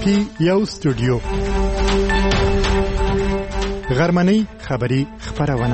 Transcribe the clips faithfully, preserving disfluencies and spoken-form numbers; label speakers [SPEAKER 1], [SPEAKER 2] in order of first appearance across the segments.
[SPEAKER 1] کې یو استودیو غرمنۍ خبری خبرونه.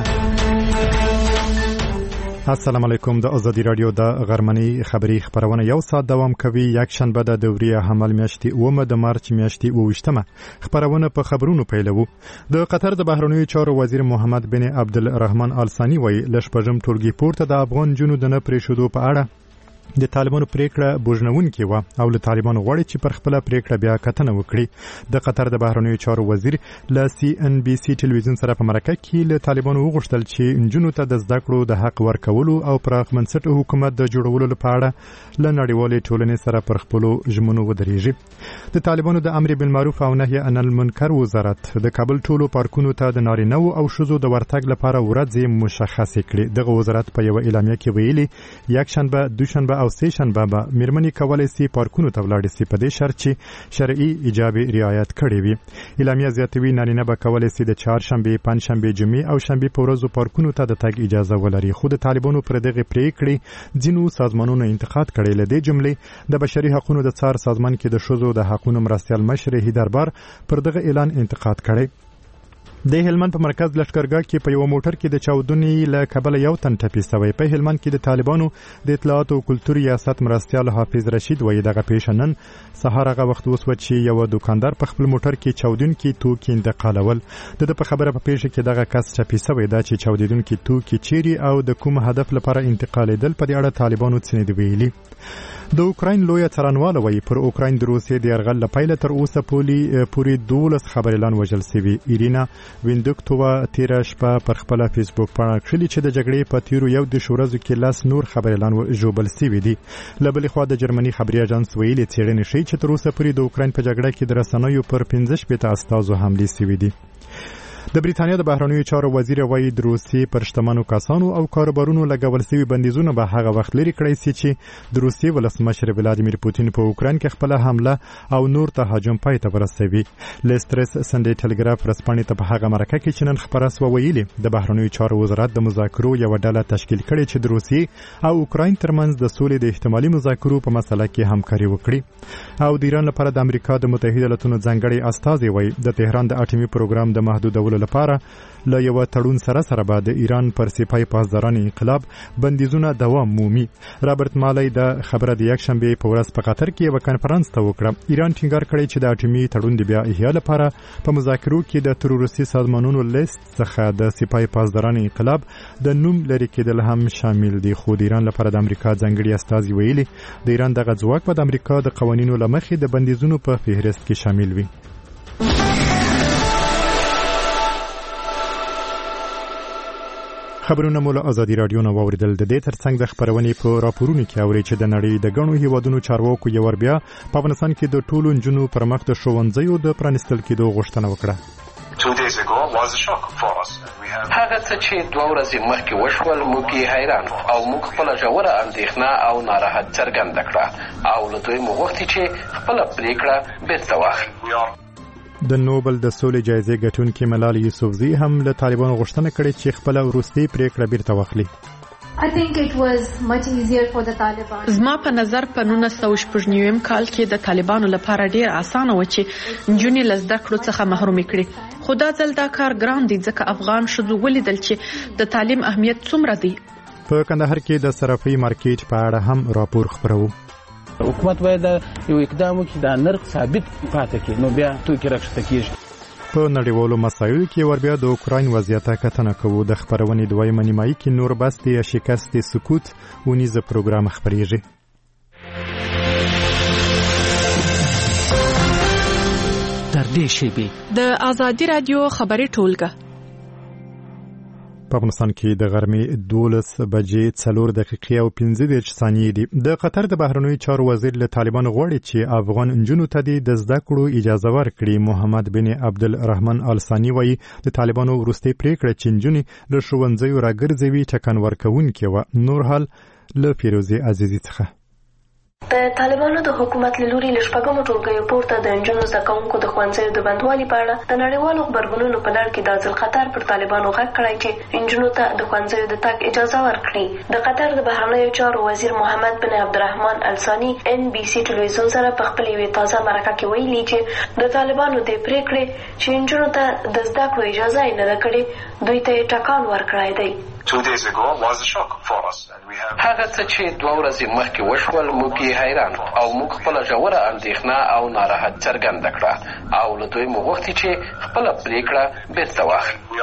[SPEAKER 1] السلام علیکم. د ازادي رادیو د غرمنۍ خبری خبرونه یو ساعت دوام کوي. یک شنبه د دوري حمل میاشتې اومه د مارچ میاشتې اوویشتمه خبرونه په خبرونو پیلوو. د قطر د بهرنیو چارو وزیر محمد بن عبدالرحمن آل ثانی وایي لشپږم ټولګي پورته د افغان جنود نه پریښودو په اړه د طالبانو پریکړه بوجنونکې و او له طالبانو غواړي چې پر خپل پریکړه بیا کتنه وکړي. د قطر د بهرنیو چارو وزیر له سی ان بي سي ټلویزیون سره په مرکه کې له طالبانو وغوښتل چې انجونو ته د زده کړو د حق ورکولو او پراخ منسټ حکومت د جوړولو لپاره له نړیوالې ټولنې سره پر خپلو ژمنو ودرېږي. د طالبانو د امر بالمعروف او نهي عن المنکر وزارت د کابل ټولو پارکونو ته د نارینه‌و او ښځو د ورتګ لپاره ورځې مشخصې کړې. دغه وزارت په یو اعلامیه کې ویلي یک شنبه دوشنبه او سه شنبه به میرمنې کولای شي پارکونو ته ولاړ شي په دې شرط چې شرعي ایجاب رعایت کړي وي. اعلامیه زیاتوي نارینه به کولای شي د چهارشنبه، پنځشنبه، جمعې او شنبه په ورځو پارکونو ته د تګ اجازه ولري. خو د طالبانو پر دغه پریکړې ځینو سازمانونو انتقاد کړی. له دې جملې د بشري حقوقو د څار سازمان کې د ښځو د حقوقو مرستیال مشر هیدربار پر دغه اعلان انتقاد کړی. د هلمند په مرکز لشکرګاه کې په یو موټر کې د چاودنې له کبله یو تن ټپي شوی. په هلمند کې د طالبانو د اطلاعات او کلتور ریاست مرستیال حافظ رشید وایي دغه پیښه نن سهار هغه وخت وسوه چې یو دکاندار په خپل موټر کې چاودونکي توکي انتقالول. د په خبره په پیښه کې دغه کس ټپي شوی دا چې چاودونکي توکي چیرې او د کوم هدف لپاره انتقالېدل په دې اړه طالبانو څه نه دی ویلي. د اوکراین لویه څارنواله وایي پر اوکراین د روسیې د یرغل له پیله تر اوسه پورې دولس خبریالان وژل شوي. ایرینا ویندکتووا تیره شپه پر خپله فیسبوک پاڼه کښلي چې د جګړې په تیرو یو دېرش ورځو کې لس نور خبریالان ژوبل شوي دي. له بلې خوا د جرمني خبري اژانس ویلي څېړنې ښیي چې تر اوسه پورې د اوکراین په جګړه کې د رسنیو پر پنځه شپېته استازو حملې شوي دي. د بریتانیا د بهرنیو چارو وزیر وایي د روسیې پر شتمنو کسانو او کاروبارونو لګول شوي بندیزونه به هغه وخت لرې کړی شي چې د روسیې ولسمشر ولادیمیر پوتین په اوکراین کې خپله حمله او نور تهاجم پای ته ورسوي. لیسترس سنډې ټلګراف ورځپاڼې ته په هغه مرکه کې چې نن خپره سوه ویلي د بهرنیو چارو وزارت د مذاکرو یوه ډله تشکیل کړې چې د روسیې او اوکراین ترمنځ د سولې د احتمالي مذاکرو په مسله کې همکاري وکړي. او د ایران لپاره د امریکا د متحده ایالاتونو ځانګړی استازی وایي د تهران د اټومي پروګرام د محدودولو لپاره له یو تړون سره سره به د ایران پر سپای پاسداران انقلاب بندیزونه دوام مومي. رابرټ مالی د خبره د یک شنبه په ورځ په قطر کې یو کانفرنس ته وکړه. ایران ټینګار کړی چې د اټومي تړون د بیا احیا لپاره په مذاکرو کې د تروریستي سازمانونو لیست څخه د سپای پاسداران انقلاب د نوم لرې کېدل هم شامل دي. خو د ایران لپاره د امریکا ځانګړي استازي ویلي د ایران دغه ځواک به د امریکا د قوانینو له مخې د بندیزونو په فهرست کې شامل وي. خبرونه مو له ازادي رادیو نه واوریدل. د دې ترڅنګ د خبرونې په راپورونو کې اوري چې د نړۍ د ګڼو هیوادونو چارواکو یو ور بیا په افغانستان کې د ټولو نجونو پر مخ د ښوونځیو د پرانیستل کېدو غوښتنه وکړه.
[SPEAKER 2] هغه څه چې دوه ورځې مخکې وشول موږ یې حیران او موږ خپله ژوره اندېښنه او ناراحت څرګنده کړه او له دوی مو غوښتي چې خپله پرېکړه بیرته واخلي.
[SPEAKER 1] د نوبل د سولې جایزې ګټونکې ملال یوسفزي هم له طالبانو غوښتنه کړې چې خپله وروستۍ پریکړه بیرته واخلي.
[SPEAKER 3] I think it was much easier for the Taliban.
[SPEAKER 4] زما په نظر په نولس سوه شپږ نوي کال کې د طالبانو لپاره ډیر اسانه و چې نجونې له زده کړو څخه محروم کړي. خو دا ځل دا کار ګران دی ځکه افغان ښځو ولیدل چې د تعلیم اهمیت څومره دی.
[SPEAKER 1] په کندهار کې د صرافي مارکیټ په اړه هم راپور خپرو.
[SPEAKER 5] حکومت باید یو اقدام وکړي د نرخ ثابت پاتې کړي نو بیا توکي راکښته کیږي.
[SPEAKER 1] په نړیوالو مسایلو کې ور بیا د اوکراین وضعیت کتنه کوو. د خبرونې دویمه نیمایي کې نور بسته یا شکست سکوت ونیزه پروګرام خبريږي.
[SPEAKER 6] تر دې شیبې
[SPEAKER 4] د ازادي رادیو خبري ټولګه
[SPEAKER 1] په افغانستان کې د غرمې دولس بجې څلور دقیقې او پنځه دېرش ثانیې دي. د قطر د بهرنیو چارو وزیر له طالبانو غواړي چې افغان نجونو ته د زده کړو اجازه ورکړي. محمد بن عبدالرحمن آل ثانی وایي د طالبانو وروستۍ پریکړه چې نجونې له ښوونځیو راګرځوي ټکان ورکوونکې وه. نور حال له فیروزې عزیزي څخه.
[SPEAKER 7] د طالبانو د حکومت له لوري له شپږمو ټولګیو پورته د نجونو زده کوونکو د ښوونځیو د بندوالي په اړه د نړیوالو غبرګونونو په لړ کې دا ځل قطر پر طالبانو غږ کړی چې نجونو ته د ښوونځیو د تګ اجازه ورکړي. د قطر د بهرنیو چارو وزیر محمد بن عبدالرحمن الثاني ان بي سي ټلویزیون سره په خپل یوې تازه مرکه کې ویلي چې د طالبانو د پریکړې چې نجونو ته د زده کړو اجازه یې نه ده کړې دوی ته یې ټکان ورکړی دی.
[SPEAKER 2] هغه څه چې دوه ورځې مخکې وشول موږ یې حیران او موږ خپله ژوره اندېښنه او ناراحت څرګنده کړه او له دوی مو غوښتي چې خپله پرېکړه بیرته واخلي.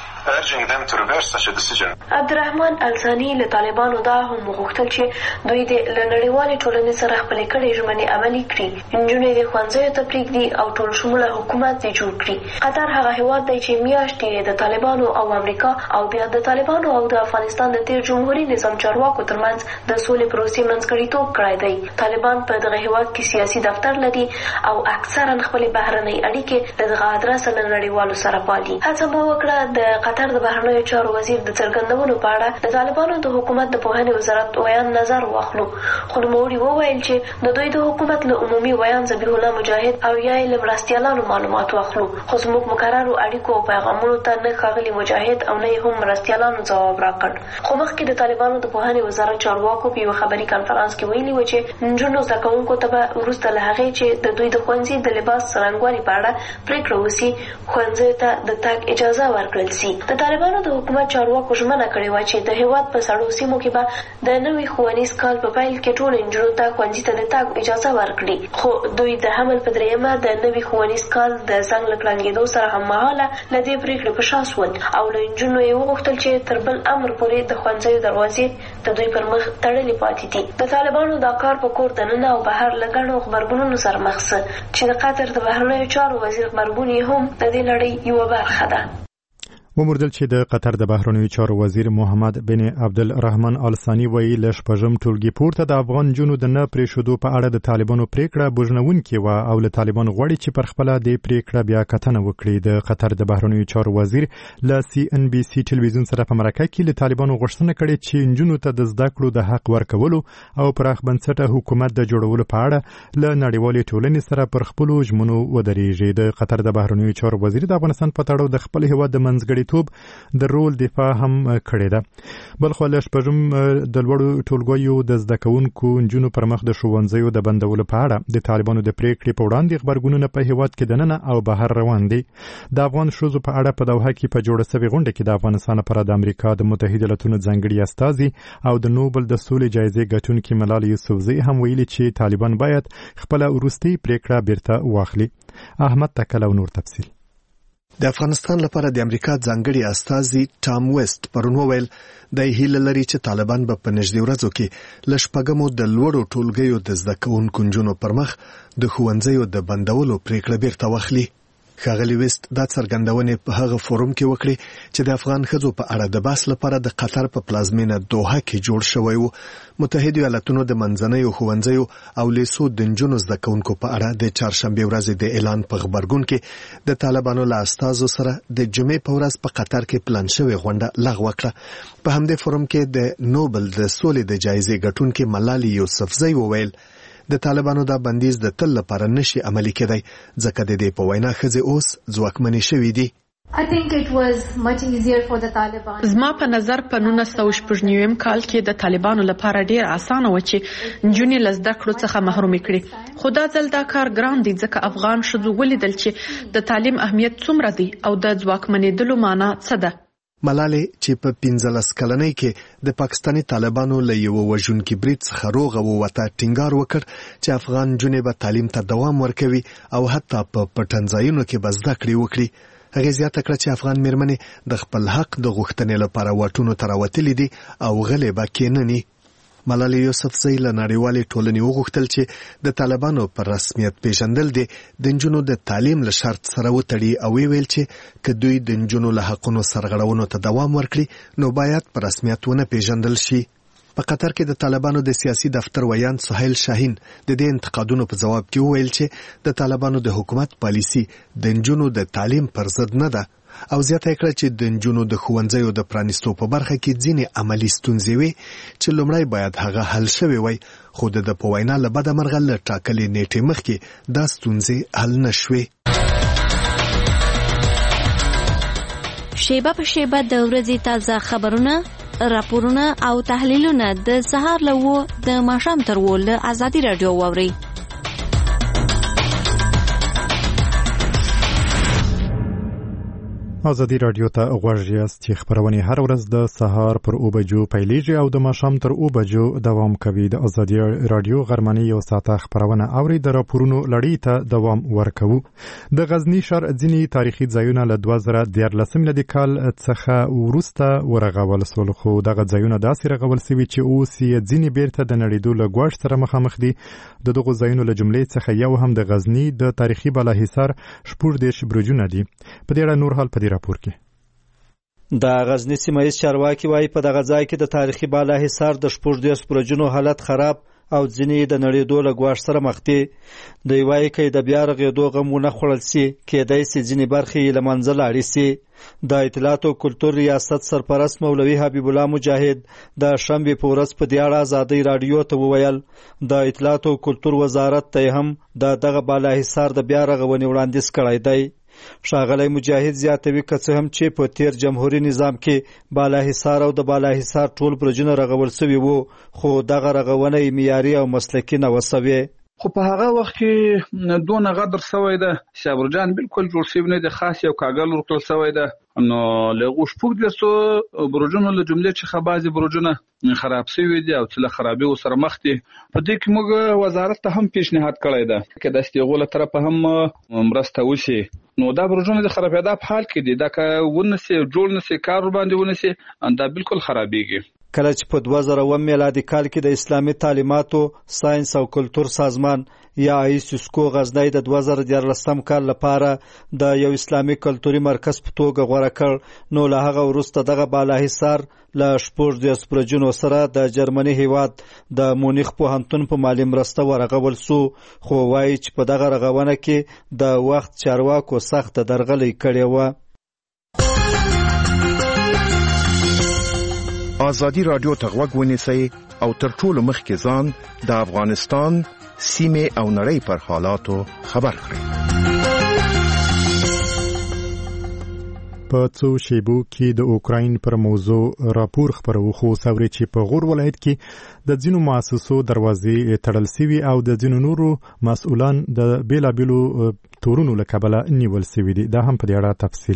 [SPEAKER 7] عبدالرحمن الثاني له طالبانو دا هم وغوښتل چې دوی د له نړیوالې ټولنې سره خپلې کړې ژمنې عملي کړي، نجونې د ښوونځیو ته پرېږدي او ټول شموله حکومت یې جوړ کړي. قطر هغه هېواد دی چې میاشتې د طالبانو او امریکا او بیا د طالبانو او د افغانستان د تیر جمهوري نظام چارواکو ترمنځ د سولې پروسې منځګړیتوب کړی دی. طالبان په دغه هېواد کې سیاسي دفتر لري او اکثرا خپلې بهرنۍ اړیکې د دغه ادرسه له نړیوالو سره پالي. هڅه به وکړه د قطر د بهرنیو چارو وزیر د څرګندونو په اړه د طالبانو د حکومت د پوهنې وزارت ویان نظر واخلو، خو نوموړي وویل چې د دوی د حکومت له عمومي ویان ذبیح الله مجاهد او یا یې له مرستیالانو معلومات واخلو، خو زموږ مقررو اړیکو او پیغامونو ته نه ښاغلي مجاهد او نه یې هم مرستیالانو ځواب راکړ. خو مخکې د طالبانو د پوهنې وزارت چارواکو په یوه خبري کنفرانس کې ویلي و چې نجونو زده کوونکو ته به وروسته له هغې چې د دوی د ښوونځي د لباس څرنګوالي په اړه پرېکړه وسي ښوونځیو ته د تګ اجازه ورکړل سي. د طالبانو د حکومت چارواکو ژمنه کړې وه چې د هېواد په سړو سیمو کې به د نوي ښوونیز کال په پیل کې ټولو نجونو ته ښوونځي ته د تګ اجازه ورکړي، خو دوی د حمل په دریمه د نوي ښوونیز کال د زنګ له کړنګېدو سره هممهاله له دې پرېکړې په شا شول او له نجونو یې وغوښتل چې تر بل امر پورې د ښوونځیو دروازې د دوی پر مخ تړلې پاتې دي. د طالبانو دا کار په کور دننه او بهر له ګڼو غبرګونونو سره مخ څه چې د قطر د بهرنیو چارو وزیر غبرګون یې هم د دې لړۍ یوه برخه ده.
[SPEAKER 1] وموردل چې د قطر د بهرنیو چارو وزیر محمد بن عبدالرحمن الثاني ویلي له شپږم ټولګي پورته د افغان نجونو د نه پرېښودو په اړه د طالبانو پرېکړه بوږنوونکې وه او له طالبانو غواړي چې پر خپله دې پرېکړه بیا کتنه وکړي. د قطر د بهرنیو چارو وزیر له سی ان بي سي ټلویزیون سره په مرکه کې له طالبانو غوښتنه کړې چې نجونو ته د زده کړو د حق ورکولو او پراخ بنسټه حکومت د جوړولو په اړه له نړیوالې ټولنې سره پر خپلو ژمنو ودرېږي. د قطر د بهرنیو چارو وزیر د افغانستان په تړاو د خپل هېواد د منځګړي توب د رول دفاع هم کړې ده. بلخو له شپږم د لوړو ټولګیو د زده کوونکو نجونو پر مخ د ښوونځیو د بندولو په اړه د طالبانو د پرېکړې په وړاندې غبرګونونه په هېواد کې دننه او بهر روان دي. د افغان ښځو په اړه په دوحه کې په جوړه سوې غونډه کې د افغانستان لپاره د امریکا د متحده ایالاتونو ځانګړي استازي او د نوبل د سولې جایزې ګټونکي ملال یوسفزۍ هم ویلي چې طالبان باید خپله وروستۍ پرېکړه بیرته واخلي. احمد تکل او نور تفصیل.
[SPEAKER 8] د افغانستان لپاره د امریکا ځانګړي استازي ټام ویسټ پرون وویل د هیله لري چې طالبان به په نږدې ورځو کې له شپږمو د لوړو ټولګیو د زده کوونکو نجونو پر مخ د ښوونځیو د بندولو پرېکړه بیرته واخلي. ښاغلي ویسټ دا څرګندونې په هغه فورم کې وکړې چې د افغان ښځو په اړه د بحث لپاره د قطر په پلازمینه دوحه کې جوړ شوی و. متحده ایالاتونو د منځنیو ښوونځیو او لیسو د نجونو زده کوونکو په اړه د چهارشنبې ورځې د اعلان په غبرګون کې د طالبانو له استازو سره د جمعې په ورځ په قطر کې پلان شوې غونډه لغوه کړه. په همدې فورم کې د نوبل د سولې د جایزې ګټونکي ملال یوسفزۍ وویل د طالبانو دا بندیز د تل لپاره نشي عملي کېدی ځکه د دې په وینا ښځې اوس ځواکمنې شوې دي.
[SPEAKER 3] I think it was much easier for the Taliban.
[SPEAKER 4] زما په نظر په نولس سوه شپږ نوي کال کې د طالبانو لپاره ډیر اسانه و چې نجونې له زده کړو څخه محروم کړي، خو دا ځل دا کار ګران دی ځکه افغان ښځو ولیدل چې د تعلیم اهمیت څومره دی او د ځواکمنېدلو معنا څه ده.
[SPEAKER 8] ملالۍ چې په پنځلس کلنۍ کې د پاکستاني طالبانو له یوه وژونکي برید څخه روغه ووته ټینګار وکړ چې افغان نجونې به تعلیم ته دوام ورکوي او حتی په پټنځایونو کې به زده کړې وکړي. هغې زیاته کړه چې افغان میرمنې د خپل حق د غوښتنې لپاره واټونو ته راوتلي دي او غلې به کېنني. ملالۍ یوسفزۍ له نړیوالې ټولنې وغوښتل چې د طالبانو پر رسمیت پیژندل دي د نجونو د تعلیم له شرط سره وتړي او ویل چې که دوی د نجونو له حقونو سرغړونو ته دوام ورکړي نو باید پر رسمیت ونه پیژندل شي. په قطر کې د طالبانو د سیاسي دفتر ویان سهیل شاهین د دې انتقادونو په جواب کې وویل چې د طالبانو د حکومت پالیسي د نجونو د تعلیم پر ضد نه ده او زیاته کړه چې د نجونو د ښوونځیو د پرانیستو په برخه کې ځینې عملی ستونزې وي چې لومړی باید هغه حل شوی وي، خو د په وینا له بده مرغه له ټاکلې نیټې مخکې دا ستونزې حل نه شوې.
[SPEAKER 9] شیبه په شیبه د ورځې تازه خبرونه، راپورونه او تحلیلونه د سهار له وو د ماښام تر وو له ازادي راډیو واورئ.
[SPEAKER 1] ازادي راډیو ته غوږ یاست چې خبرونه هر ورځ د سهار پر او بجو پیلېږي او د ماښام تر او بجو دوام کوي. د ازادي راډیو غرمنۍ یو ساعته خبرونه اوري، د راپورونو لړۍ ته دوام ورکوو. د غزنی ښار ځینې تاریخي ځایونه له دوه زره دیارلسم میلادي کال څخه وروسته ورغول شول، خو دغه ځایونه داسې رغول شوي چې اوس یې ځینې بیرته د نړېدو له ګواښ سره مخامخ دي. د دغو ځایونو له جملې څخه یو هم د غزنی د تاریخي بالاحصار شپږ دېرش برجونه دي. په دې اړه نور حال په دې راپور کې
[SPEAKER 10] د غزنی سیمه ییز چارواکي وایي په دغه ځای کې د تاریخي بالاحصار د شپږ دېرش برجونو حالت خراب او ځینې د نړېدو له ګواښ سره مخ دي. دوی وایي که د بیا رغېدو غم ونه خوړل سي، کېدای سي ځینې برخې یې له منځه لاړې سي. د اطلاعات او کلتور ریاست سرپرست مولوي حبیب الله مجاهد د شنبې په ورځ په دې اړه ازادي راډیو ته وویل د اطلاعات او کلتور وزارت ته هم د دغه بالاحصار د بیا رغونې وړاندیز کړی دی. ښاغلی مجاهد زیاتوي که څه هم چې په تیر جمهوریت نظام کې بالاحصار او د بالاحصار ټول برجونه رغول شوي وو، خو دغه رغونه معیاري او مسلکي نه وسوي.
[SPEAKER 11] خو په هغه وخت کې دونه غدر شوی ده چې برجان بالکل جوړ شوی نه دي، خاص یو کاغل ورکړل شوی ده. نو له شپږ دېرشو برجونو له جملې څخه بعضې برجونه خراب شوي دي او چې له خرابۍ سره مخ دي. په دې کې موږ وزارت ته هم پیشنهاد کړی ده که د استیغو له طرفه هم مرسته وشي. نو دا برجونه د خرابېدا په حال کې دي، دا که ونسي جوړ نسي کار باندې ونسي دا بالکل خرابېږي.
[SPEAKER 10] کله چې په دوه زره اووه میلادي کال کې د اسلامي تعلیماتو ساينس او کلتور سازمان یا ایسوسکو غزنی د دوه زره دیارلسم کال لپاره د یو اسلامي کلتوري مرکز په توګه غوړه کړ، نو له هغه وروسته دغه بالاحصار له شپږ دېرش برجونو سره د جرمني هیواد د مونیخ پوهنتون په مالي مرسته ورغول سو، خو وایي چې په دغه رغونه کې د وخت چارواکو سخت درغلي کړې وه.
[SPEAKER 12] ازادي راډیو ته غوږ ونیسئ او تر ټولو مخکې ځان د افغانستان سیمې او نړۍ پر حالاتو خبر کړئ.
[SPEAKER 1] په څو شیبو کې د اوکراین پر موضوع راپور خبرو، خو سوري چې په غور ولایت کې د ځینو مؤسسو دروازې تړل سوي او د ځینو نورو مسؤلان د بیلابیلو تورونو له کبله نیول سوي دي. دا هم په دې اړه تفصیل.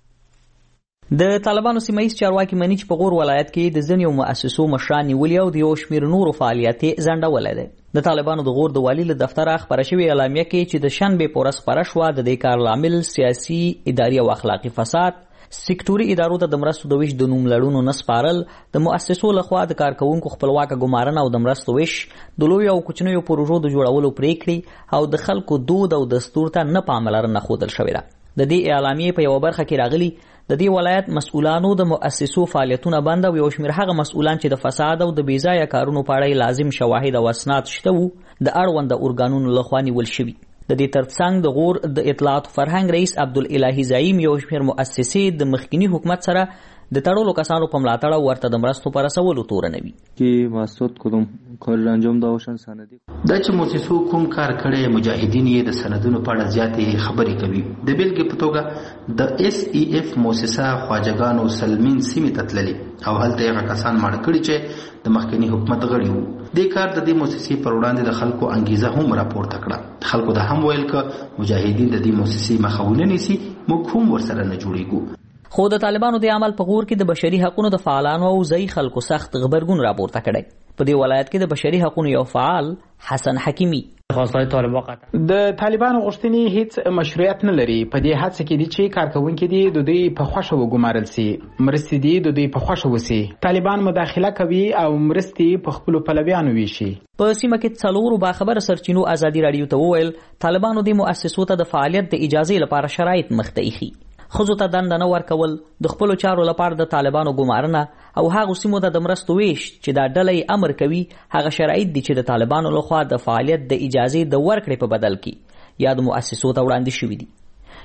[SPEAKER 13] د طالبانو سیمه ییز چارواکي مني چې په غور ولایت کې د ځینو مؤسسو مشران نیولي او د یو شمېر نورو فعالیت ځنډولی دی. د طالبانو د غور د والي له دفتره خپره شوې اعلامیه کې چې د شنبې په ورځ خپره شوه، د دې کار لامل سیاسي، اداري او اخلاقي فساد، سکتوري ادارو ته د مرستو د ویش د نوم لړونو نه سپارل، د مؤسسو لخوا د کارکوونکو خپلواکه ګمارنه او د مرستو ویش، د لویو او کوچنیو پروژو د جوړولو پریکړې او د خلکو دود او دستور ته نه پاملرنه ښودل شوې ده. د دې اعلامیې په یوه برخه کې راغلي د دې ولایت مسؤلانو د مؤسسو فعالیتونه بند او یو شمېر هغه مسؤلان چې د فساد او د بېځایه کارونو په اړه لازم شواهد او اسناد شته وو د اړونده ارګانونو لخوا نیول شوي. د دې ترڅنګ د غور د اطلاعات فرهنګ رئیس عبدالالهي زعیم یو شمېر مؤسسې د مخکینی حکومت سره د تړلو کسانو په ملاتړ او ورته د مرستو په رسولو تورنوي.
[SPEAKER 14] کې مقصود کدوم کار انجام داشتن سندی
[SPEAKER 15] دا چې موسسو کوم کار کړي مجاهدین یې د سندونو په اړه زیاتې خبرې کوي. د بیلګې په توګه د اس ای اف موسسه خواجګانو سلمین سیمې ته تللي او هلته هغه کسان مړ کړي چې د مخکنی حکومت غړي وو. دې کار د دې موسسې پر وړاندې د خلکو انګیزه هم راپورته کړه. خلکو دا هم ویل ک مجاهدین د دې موسسې مخه ونه نیسي، موږ هم ورسره نه جوړیږو.
[SPEAKER 13] خو د طالبانو د عمل په غور کې د بشري حقوقو د فعالانو او ځای خلکو سخت غبرګون راپورته کړی. په دې ولایت کې د بشري حقوقو یو فعال حسن حکیمی
[SPEAKER 16] خواستای طالبان د طالبانو غوښتنې هیڅ مشروعیت نه لري. په دې هڅه کې دي چې کارکونکي دي د دوی په خوښه وګمارل سي، مرستې دي د دوی په خوښه وسی، طالبان مداخله کوي او مرستې په خپل پلویانو ویشي.
[SPEAKER 13] په سیمه کې څلورو باخبره سرچینو ازادي راډیو ته وویل طالبانو د مؤسسو ته د فعالیت د اجازه لپاره شرایط مخته ایښي. خزو ته دنده نه ورکول، د خپلو چارو لپاره د طالبانو ګمارنه او هغو سیمو ته د مرستو ویش چې دا ډله امر کوي هغه شرایط دي چې د طالبانو لخوا د فعالیت د اجازې د ورکړې په بدل کې یا د مؤسسو ته وړاندې شوي دي.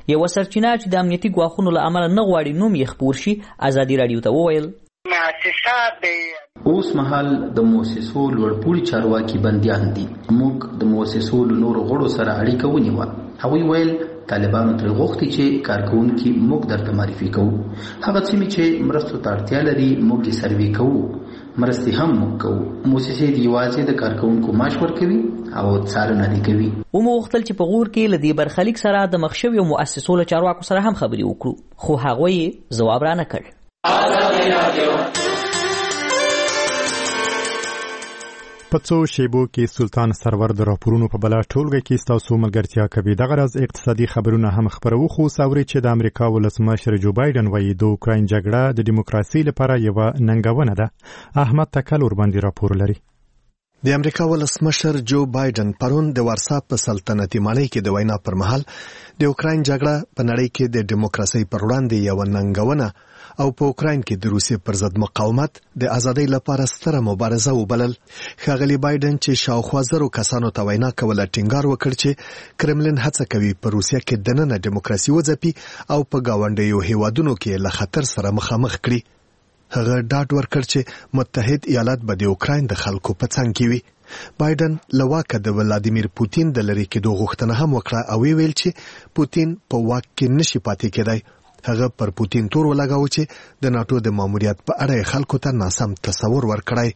[SPEAKER 13] یو سرچینه چې د امنیتي ګواښونو له امله نه غواړي نوم یې خپور شي ازادي راډیو ته وویل
[SPEAKER 15] اوس مهال د مؤسسو لوړپوړي چارواکي بندیان دي. موږ د مؤسسو له نورو غړو سره اړیکه ونیوه. هغوی ویل طالبانو ترې غوښتي چې کارکوونکي موږ درته معرفي کوو. هغه سیمې چې مرستو ته اړتیا لري موږ یې سروې کوو. مرستې هم موږ کوو. موسسې د یوازې د کارکوونکو معاش ورکوي او څارنه دې کوي.
[SPEAKER 13] ومو غوښتل چې په غور کې له دې برخلیک سره د مخ شویو مؤسسو له چارواکو سره هم خبرې وکړو، خو هغوی یې ځواب رانه کړ.
[SPEAKER 1] په څو شیبو کې سلطان سرور د راپورونو په بلا ټولګه کې ستاسو ملګرتیا کوي. دغه راز اقتصادي خبرونه هم خبرو، خو ساوري چې د امریکا ولسمشر جو بایدن وایي د اوکراین جګړه د دیموکراسي لپاره یو ننګونه ده. احمد تکل ور باندې راپور لري.
[SPEAKER 8] د امریکا ولسمشر جو بایدن پرون د وارسا په سلطنتي ماڼۍ کې د وینا پر مهال د اوکراین جګړه په نړۍ کې د دیموکراسي پر وړاندې یو ننګونه او په اوکراین کې د روسیې پر ضد مقاومت د ازادۍ لپاره ستره مبارزه وبلل. ښاغلي بایدن چې شاوخوا زرو کسانو ته وینا کوله ټینګار وکړ چې کرملین هڅه کوي په روسیه کې دننه دیموکراسي وځپي او په ګاونډیو هیوادونو کې له خطر سره مخامخ کړي. هغه ډاډ ورکړ چې متحد ایالات به د اوکراین د خلکو په څنګ کې وي. بایدن له واکه د ولادیمیر پوتین د لرې کېدو غوښتنه هم وکړه او ویل چې پوتین په واک کې نشي پاتې کېدای. هغه پر پوتین تور ولګاوه چې د ناتو د ماموریت په اړه خلکو ته ناسم تصور ورکړی.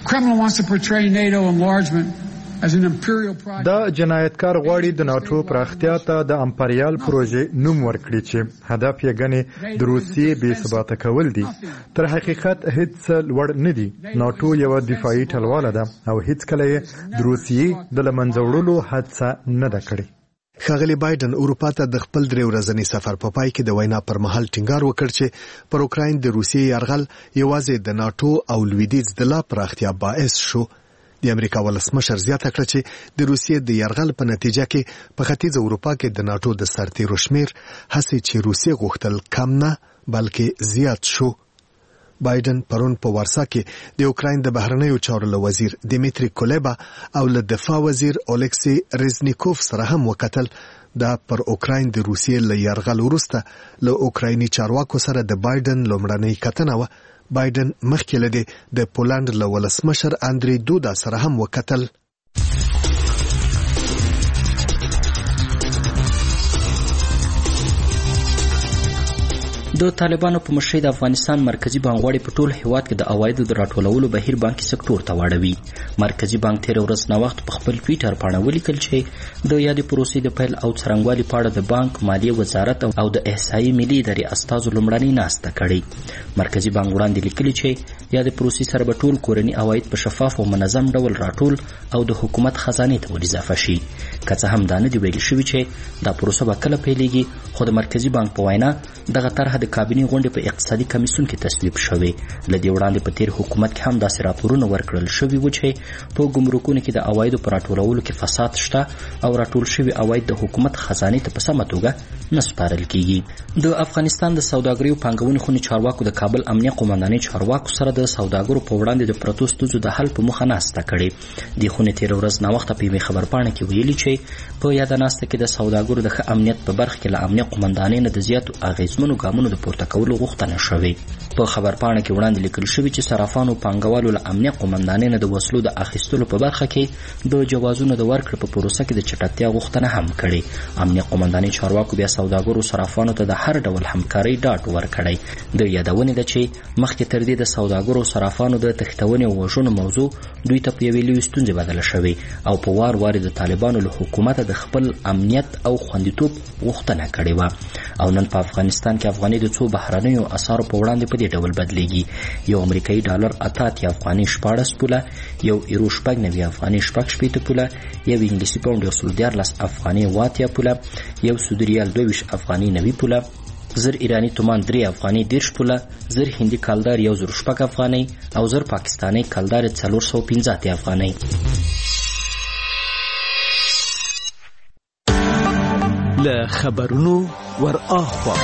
[SPEAKER 1] دا جنایتکار غواړي د ناتو پراختیا ته د امپریال پروژې نوم ورکړي چې هدف یې ګڼي د روسیې بې ثباته کول دي. تر حقیقت هیڅ لوړ نه دي. ناتو یو دفاعي ټلواله ده او هیڅ کله یې د روسیې د له منځه وړلو هڅه نه ده کړې.
[SPEAKER 8] ښاغلي بایدن اروپا ته د خپل درې ورځني سفر په پای کې د وینا پر مهال ټینګار وکړ چې پر اوکراین د روسیې یرغل یوازې د ناتو او لویدیځ د لا پراختیا باعث شو. د امریکا ولسمشر زیاته کړه چې د روسیې د یرغل په نتیجه کې په ختیځ اروپا کې د ناتو د سرتیرو شمیر هڅې چې روسیې غوښتل کم نه بلکې زیات شو. بایدن پرون په وارسا کې د اوکراین د بهرنیو چارو له وزیر دیمیتری کولبا او له دفاع وزیر اولکسی ریزنیکوف سره هم وکتل. دا پر اوکراین د روسیې له یرغل وروسته له اوکرایني چارواکو سره د بایدن لومړنۍ کتنه وه. بایدن مخکې له دې د پولند له ولسمشر اندری دودا سره هم وکتل.
[SPEAKER 17] د طالبانو په مشرۍ د افغانستان مرکزی بانک غواړي په ټول هیواد کې د عوایدو د راټولولو بهیر بانکي سکتور ته واړوي. مرکزی بانک تیر ورځ نو وخت په خپل ټویټر باندې ولیکل چې د یادې پروسې د پیل او څرنګوالي په اړه د بانک مالیه وزارت او د احصایې ملي ادارې استازو لومړنۍ ناسته کړې. مرکزی بانک وړاندې لیکلي چې یادې پروسې سره به ټول کورني عواید په شفاف او منظم ډول راټول او د حکومت خزانې ته ور اضافه شي. که څه هم دا نه دی ویل شوي چې دا پروسه به کله پیلېږي، خو د مرکزی بانک په وینا دغه طرحه د کابینې غونډې په اقتصادي کمیسیون کې تصویب شوې. له دې وړاندې په تیر حکومت کې هم داسې راپورونه ورکړل شوي وو چې په ګمرکونو کې د عوایدو په راټولولو کې فساد شته او راټول شوي عواید د حکومت خزانې ته په سمه توګه نه سپارل کیږي. د افغانستان د سوداګرۍ او پانګونې خونې چارواکو د کابل امنیه قومندانۍ چارواکو سره د سوداګرو په وړاندې د پرتو ستونزو د حل په موخه ناسته کړې. د خونې تیر ورځ ناوخته په یوې خبرپاڼه کې ویلي چې په یاده ناسته کې د سوداګرو د ښه امنیت په برخه کې له امنیه قومندانۍ نه د زیاتو اغیزمنو ګامونو د پورته کولو غوښتنه شوې. په خبرپاڼه کې وړاندې لیکل شوي چې صرافانو پانګوالو له امنیه قومندانۍ نه د وسلو د اخیستلو په برخه کې د جوازونو د ورکړې په پروسه کې د چټکتیا غوښتنه هم کړې. امنیه قومندانۍ چارواکو بیا سوداګرو صرافانو ته د هر ډول همکارۍ ډاډ ورکړی. د یادونې ده چې مخکې تر دې د سوداګرو صرافانو د تښتونې او وژنو موضوع دوی ته په یوې لویې ستونزې بدله شوې او په وار وار د طالبانو له حکومته د خپل امنیت او خوندیتوب غوښتنه کړې وه. او نن په افغانستان کې افغاني د څو بهرنیو اسعارو په وړاندې په دې ډول بدلیږي. یو امریکایي ډالر اته اتیا افغاني شپاړس پوله، یو ایرو شپږ نوي افغاني شپږ شپېته پوله، یو انګلیسي پاونډ یو سل دیارلس افغاني اوه اتیا پوله، یو سعودي ریال دوه ویشت افغاني نوي پوله، زر ایرانی تومان درې افغاني دېرش پوله، زر هندي کلدار یو زر شپږ افغاني او زر پاکستاني کلدار څلور سوه پنځه اتیا افغاني.
[SPEAKER 6] له خبرونو ور اخوا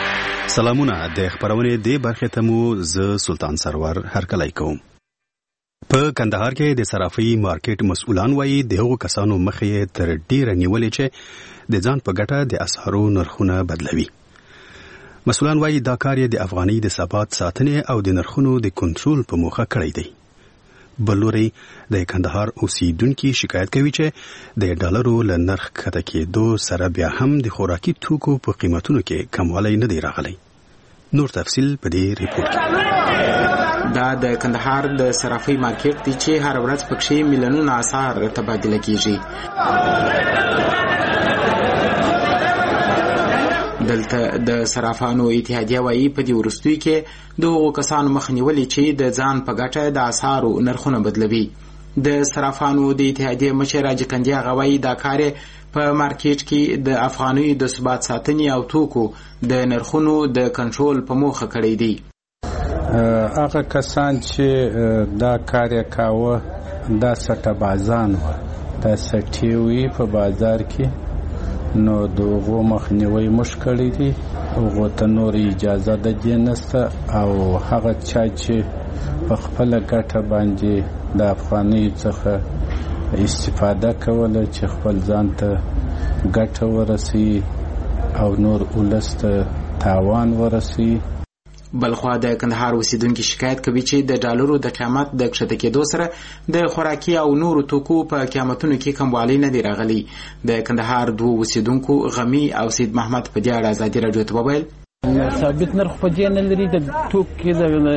[SPEAKER 18] سلامونه. د خبرونې د برخې ته مو ز سلطان سرور هرکلی کوم. په کندهار کې د صرافي مارکیټ مسؤلان وایي د هغو کسانو مخې تر ډیره نیولې چې د ځان په ګټه د اسعارو نرخونه بدلوي. مسؤلان وایي دا کار یې د افغانۍ د ثبات ساتنې او د نرخونو د کنټرول په موخه کړی دی. بلوري د کندهار اوسیدونکو شکایت کوي چې د ډالرو له نرخ کته کېدو سره بیا هم د خوراکي توکو په قیمتونو کې کموالی نه دی راغلی. نور تفصیل په دې ریپورت کې.
[SPEAKER 16] دا د کندهار د صرافي مارکیټ دی چې هر ورځ پکې میلیونونه اسعار تبادله کیږي. دلته د صرافانو اتحادیه وایي په دې وروستیو کې د هغو کسانو مخه نیولې چې د ځان په ګټه د اسعارو نرخونه بدلوي. د صرافانو د اتحادیه مشر راجي کندیا غوایي دا کار په مارکیټ کې د افغانۍ د ثبات ساتنې او توکو د نرخونو د کنټرول په موخه کړی دی.
[SPEAKER 5] هغه کسان چې دا کار یې کاوه دا سټهبازان وو، دا سټې وي په بازار کې، نو د هغو مخنیوی موږ کړی دی. هغو ته نور اجازه د دې نشته او هغه چا چې په خپله ګټه باندې د افغانیو څخه استفاده کوله چې خپل ځان ته ګټه ورسوي او نور ولس ته تاوان ورسوي.
[SPEAKER 16] بلخوا د کندهار اوسیدونکو شکایت کوي چې د ډالرو د قیمت د کښته کېدو سره د خوراکي او نورو توکو په قیمتونو کې کموالی نه دی راغلی. د کندهار دوه اوسیدونکو غمی او سید محمد په دې اړه ازادي راډیو ته وویل
[SPEAKER 5] ثابت نرخ په دې نه لري د توکو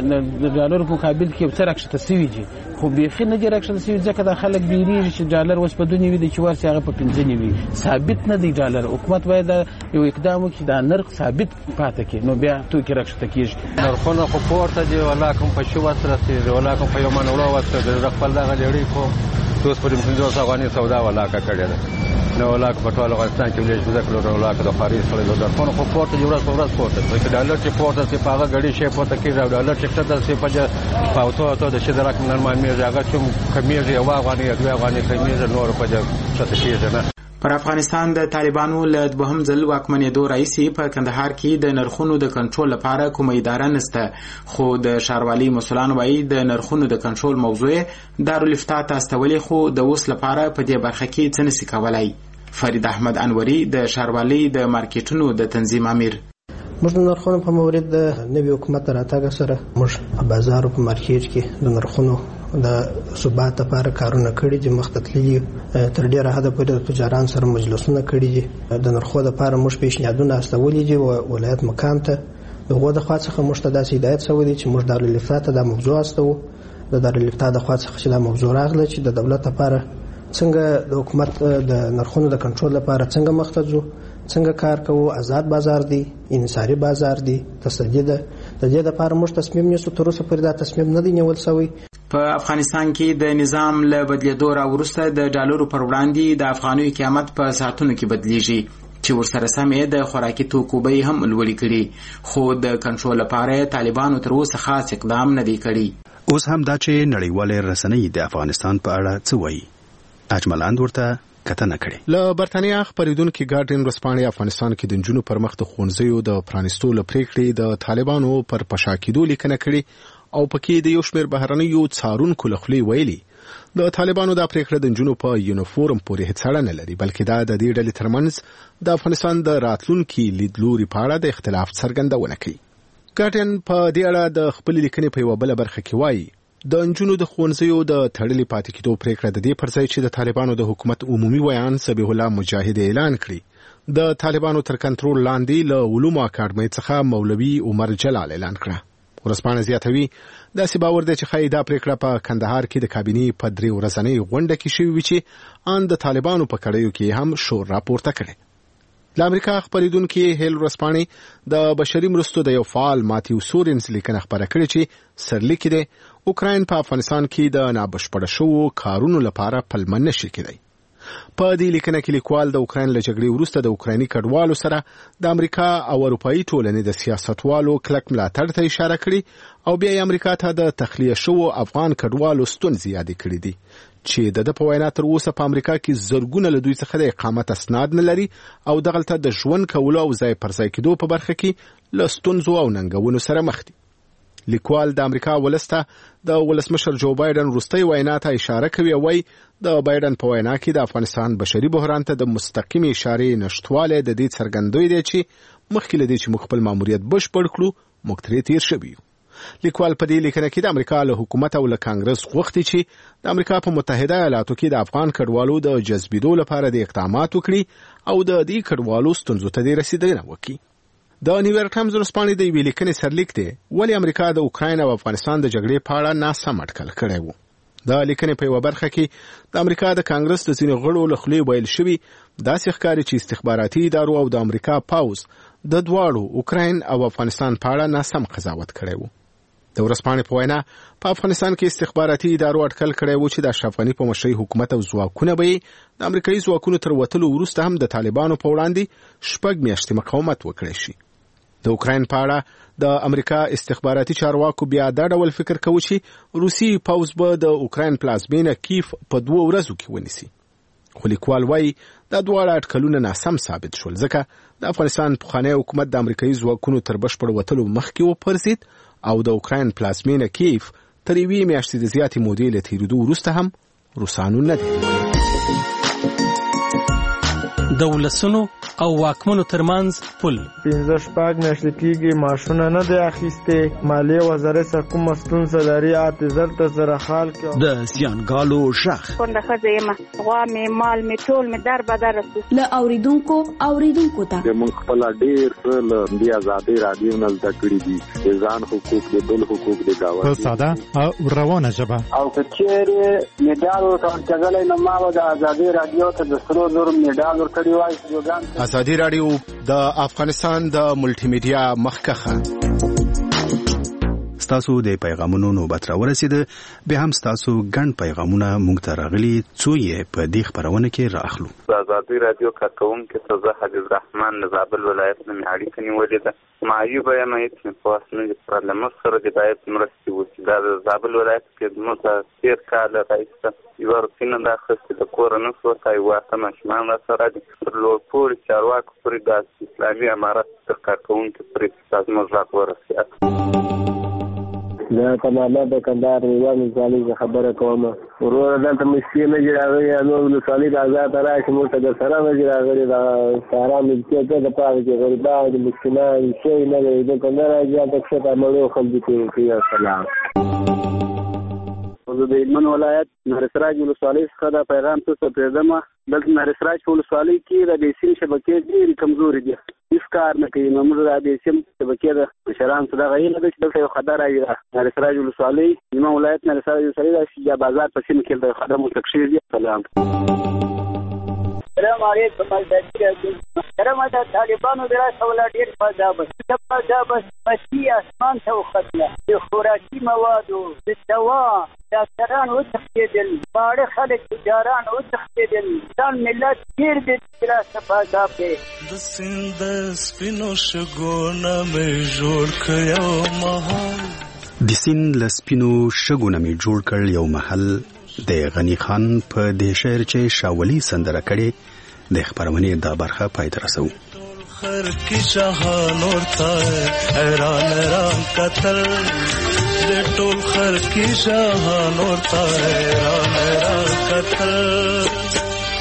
[SPEAKER 5] د ډالر په مقابل کې څه راکښته سوي دي، خو بیخي نه دي راکښته سوي ځکه د خلک بیریږي چې ډالر اوس په دوه نوي دی چې ورسې هغه په پنځه نوي ثابت نه دی ډالر. حکومت باید یو اقدام وکړي دا نرخ ثابت پاتې کړي، نو بیا توکي راکښته کېږي.
[SPEAKER 19] نرخونه خو پورته دي، ولا کوم په شو ورسېږي، ولا کوم په یو من وړو ورسېږي. خپل دغه لړۍ کوم اوس په پنځوس افغانۍ سودا ولا کا کړې ده، نو ولا په ټول افغانستان کې ولې ځکه له ولا کا د خارج سره د نرخونو خو پورته دی، ورځ په ورځ پورته دی. ډالر چې پورته سي پاغه غړي شي پورته کېږي، او ډالر چې کته سي په پاوتو ته د شي درک نرمال میږي، هغه چې کمیږي او افغاني او افغاني کمیږي، نور په دې څه کېږي نه.
[SPEAKER 16] پر افغانستان د طالبانو له دوهم ځل واکمنېدو راهیسې په کندهار کې د نرخونو د کنټرول لپاره کومه اداره نشته، خو د ښاروالۍ مسؤلان وایي د نرخونو د کنټرول موضوع دارالافتا ته استولې، خو د اوس لپاره په دې برخه کې څه نشي کولای. فرید احمد انوري د ښاروالۍ د مارکیټونو د تنظیم امیر:
[SPEAKER 20] موږ د نرخونو په مورد د نوي حکومت راتګ سره موږ په بازار او په مارکیټ کې د نرخونو د ثبات لپاره کارونه کړي دي، مخ ته تللي تر ډیره حده پورې د تجاران سره مجلسونه کړي دي. د نرخو لپاره موږ پیشنهادونه استولي دي او ولایت مقام ته دغه د خوا څخه موږ ته داسې هدایت شوی دی چې موږ دارالافتا ته د موضوع استو د دارالافتا د خوا څخه چې د موضوع راغله چې د دولت لپاره څنګه د حکومت د نرخونو د کنټرول لپاره څنګه مخ ته ځو، څنګه کار کوو، آزاد بازار دی، انحصاري بازار دی، تصدیه ده. د دې لپاره موږ تصمیم نیسو، تر اوسه پورې دا تصمیم نه دی نیول شوی.
[SPEAKER 16] په افغانستان کې د نظام له بدلیدو راوروسته د ډالرو پر وړاندې د افغانیو قیمت په ساعتونو کې بدلیږي چې ورسره سمې د خوراکي توکو بیې هم لوړې کړي، خو د کنټرول لپاره طالبانو تر اوسه خاص اقدام نه دی کړی.
[SPEAKER 18] اوس هم دا چې نړیوالې رسنۍ د افغانستان په اړه څه وایي، اجملاند ورته کتنه کړي.
[SPEAKER 21] له برتانیا خبرېدونکي ګارډین ورځپاڼې افغانستان کې د نجونو پر مخ د ښوونځیو د پرانیستو له پریکړې د طالبانو پر پشا کېدو لیکنه کړې او پکې د یو شمېر بهرنیو څارونکو له خولې ویلي د طالبانو دا پریکړه د نجونو په یونیفورم پورې هیڅ اړه نه لري، بلکې دا د دې ډلې ترمنځ د افغانستان د راتلونکي لیدلوري په اړه د اختلاف څرګندونه کوي. ګارډین په دې اړه د خپل لیکنې په یوه بله برخه کې وایي د نجونو د ښوونځیو د تړلې پاتې کېدو پریکړه د دې پر ځای چې د طالبانو د حکومت عمومي ویان سبیح الله مجاهد اعلان کړي، د طالبانو تر کنټرول لاندې له علومو اکاډمۍ څخه مولوي عمر جلال اعلان کړه. ورځپاڼه زیاتوي داسې باور دی چې ښایي دا پریکړه په کندهار کې د کابینې په درې ورځنۍ غونډه کې شوې وي چې ان د طالبانو په کړیو کې هم شور راپورته کړي. د امریکا خبرېدونکي هیل ورځپاڼې د بشري مرستو د یو فعال ماتیو سورینز لیکنه خپره کړې چې سرلیک دی اوکراین په افغانستان کې د نابشپړه شوو کارونو لپاره پلمه نشي کېدی. په دې لیکنه کې لیکوال د اوکراین له جګړې وروسته د اوکرایني کډوالو سره د امریکا او اروپایي ټولنې د سیاستوالو کلک ملاتړ ته اشاره کړې او بیا یې امریکا ته د تخلیه شوو افغان کډوالو ستونزې یادې کړې دي چې د د په وینا تر اوسه په امریکا کې زرګونه له دوی څخه د اقامت اسناد نه لري او دغلته د ژوند کولو او ځای پر ځای کېدو په برخه کې له ستونزو او ننګونو سره مخ دي. لیکوال د امریکا ولسته د ولسمشر جو بایدن وروستۍ وینا ته اشاره کوي، وایي د بایدن په وینا کې د افغانستان بشري بحران ته د مستقیمې اشارې نشټوالی د دې څرګندوی دی چې مخکې له دې چې موږ خپل ماموریت بشپړ کړو موږ ترې تیر شوي یو. لیکوال په دې لیکنه کې د امریکا له حکومت او له کانګرس غوښتي چې د امریکا په متحده ایالاتو کې د افغان کډوالو د جذبېدو لپاره د اقدامات وکړي او د دې کډوالو ستونزو ته د رسیدنه وکړي. د نیویارک ټایمز ورځپاڼې د یوې لیکنې سرلیک دی ولې امریکا د اوکراین او افغانستان د جګړې په اړه ناسم اټکل کړی و. د لیکنې په یوه برخه کې د امریکا د کانګرس د ځینو غړو له خولې ویل شوي داسې ښکاري چې استخباراتي ادارو او د امریکا پوځ د دواړو اوکراین او افغانستان په اړه ناسم قضاوت کړی و. د ورځپاڼې په وینا په افغانستان کې استخباراتي ادارو اټکل کړی و چې د اشرف غني په مشرۍ حکومت او ځواکونه به د امریکایي ځواکونو تر وتلو وروسته هم د طالبانو په وړاندې شپږ میاشتې مقاومت وکړی شي. د اوکراین په اړه د امریکا استخباراتي چارواکو بیا دا ډول فکر کوي چې روسي پوځ به د اوکراین پلازمینه کیف په دوه ورځو کې ونیسي. خو لیکوال وایي دا دواړه اټکلونه ناسم ثابت شول ځکه د افغانستان پخوانی حکومت د امریکایي ځواکونو تر بشپړ وتلو مخکې وپرځید او د اوکراین پلازمینه کیف تر یوې میاشتې د زیاتې مودې له تېرېدو وروسته هم روسانو نه دی نیولی.
[SPEAKER 6] د ولسونو او واکمنو ترمنځ پل
[SPEAKER 2] پنځه شپږ میاشتې کېږي معاشونه نه دی اخیستې، مالیې وزارت څخه کومه ستونزه لري اته زر ته زره خال کې
[SPEAKER 6] د زیانګالو غږ
[SPEAKER 22] کونډه ښځه یم، غوا مې مال مې ټول مې در بدر رسو
[SPEAKER 23] له اوریدونکو اوریدونکو ته
[SPEAKER 24] موږ خپل ډېر څه له دې ازادۍ راډیو نه زده کړي دي، د ځان حقوق د بل حقوق د گاونډي
[SPEAKER 1] په ساده او روانه ژبه.
[SPEAKER 24] او که چېرې میډال ورکړلی نو ما به د ازادۍ راډیو ته د سرو زرو میډال ورکړی وای.
[SPEAKER 21] ازادي راډیو د افغانستان د ملټي میډیا مخکخه.
[SPEAKER 18] ستاسو د پیغامونو نوبت را ورسید، به هم ستاسو ګڼ پیغامونه موږ ته راغلي څو یې په دې خبرونه کې راخلو.
[SPEAKER 25] د ازادي راډیو کارکونکو ته زه حبیب الرحمن له زابل ولایت نه مې اړیکه نیولې ده. معیوبه یم، هېڅ مې په وس نه دي کړی. له موږ سره د باید مرستې وشي. دا د زابل ولایت کې زموږ تېر کال راهیسته یوه روپۍ نه ده اخیستې، د کوره نه شو وتی، اووه اته ماشومان راسره دي. تر لوړپوړي چارواکو پورې د اسلامي امارت تر کارکونکو پورې دا زموږ غږ ورسېد.
[SPEAKER 24] زه تماما د کندهار میوان ولسوالۍ څخه خبره کوم. وروره دلته مشکې نه دي راغلي، نور ولسوالۍ ته ازاده راشي، موږ ته درسره نه دي راغلي. د سارا ملکیت ته دپاره چې غریبان د مسکینان شی نه لري، دلته نه راځي، هلته کښته مړو خلکو ته کوي. السلام. زه د هلمند ولایت نهرسراج ولسوالۍ څخه دا پیغام تاسو ته پرېږدم. دلته نهرسراج په ولسوالۍ کې د دې سیم شبکې ډېرې کمزورې دي، هېڅ کار نه کوي. نو موږ د دې سیم شبکې د مشرانو څخه دغه هیله ده چې دلته یو خطر رایي. نهرسراج ولسوالۍ هلمند ولایت نهرسراج ولسوالۍ د شجاع بازار په سیمه کې د خطر متکشیر دي. سلام.
[SPEAKER 26] السلام علیکم. محترم د طالبانو د راس ولا ډیر فضابه فضابه مسیح اسمان ته وختله د خوراکي موادو د دوا ډاکټران وتښتېدل، باړه خلک تجاران وتښتېدل، ځان ملت ډېر د راس فضابه
[SPEAKER 27] د سیند سپینو شګونه مې جوړ کړ یو محل
[SPEAKER 18] د سیند له سپینو شګونه مې جوړ کړ یو محل. د غنی خان په دې شعر چې شاولي سندره کړې د خبرونې دا برخه پای ته رسو.
[SPEAKER 27] خر کی شاهان ورته حیران حیران قتل د ټول خر کی شاهان ورته حیران حیران قتل.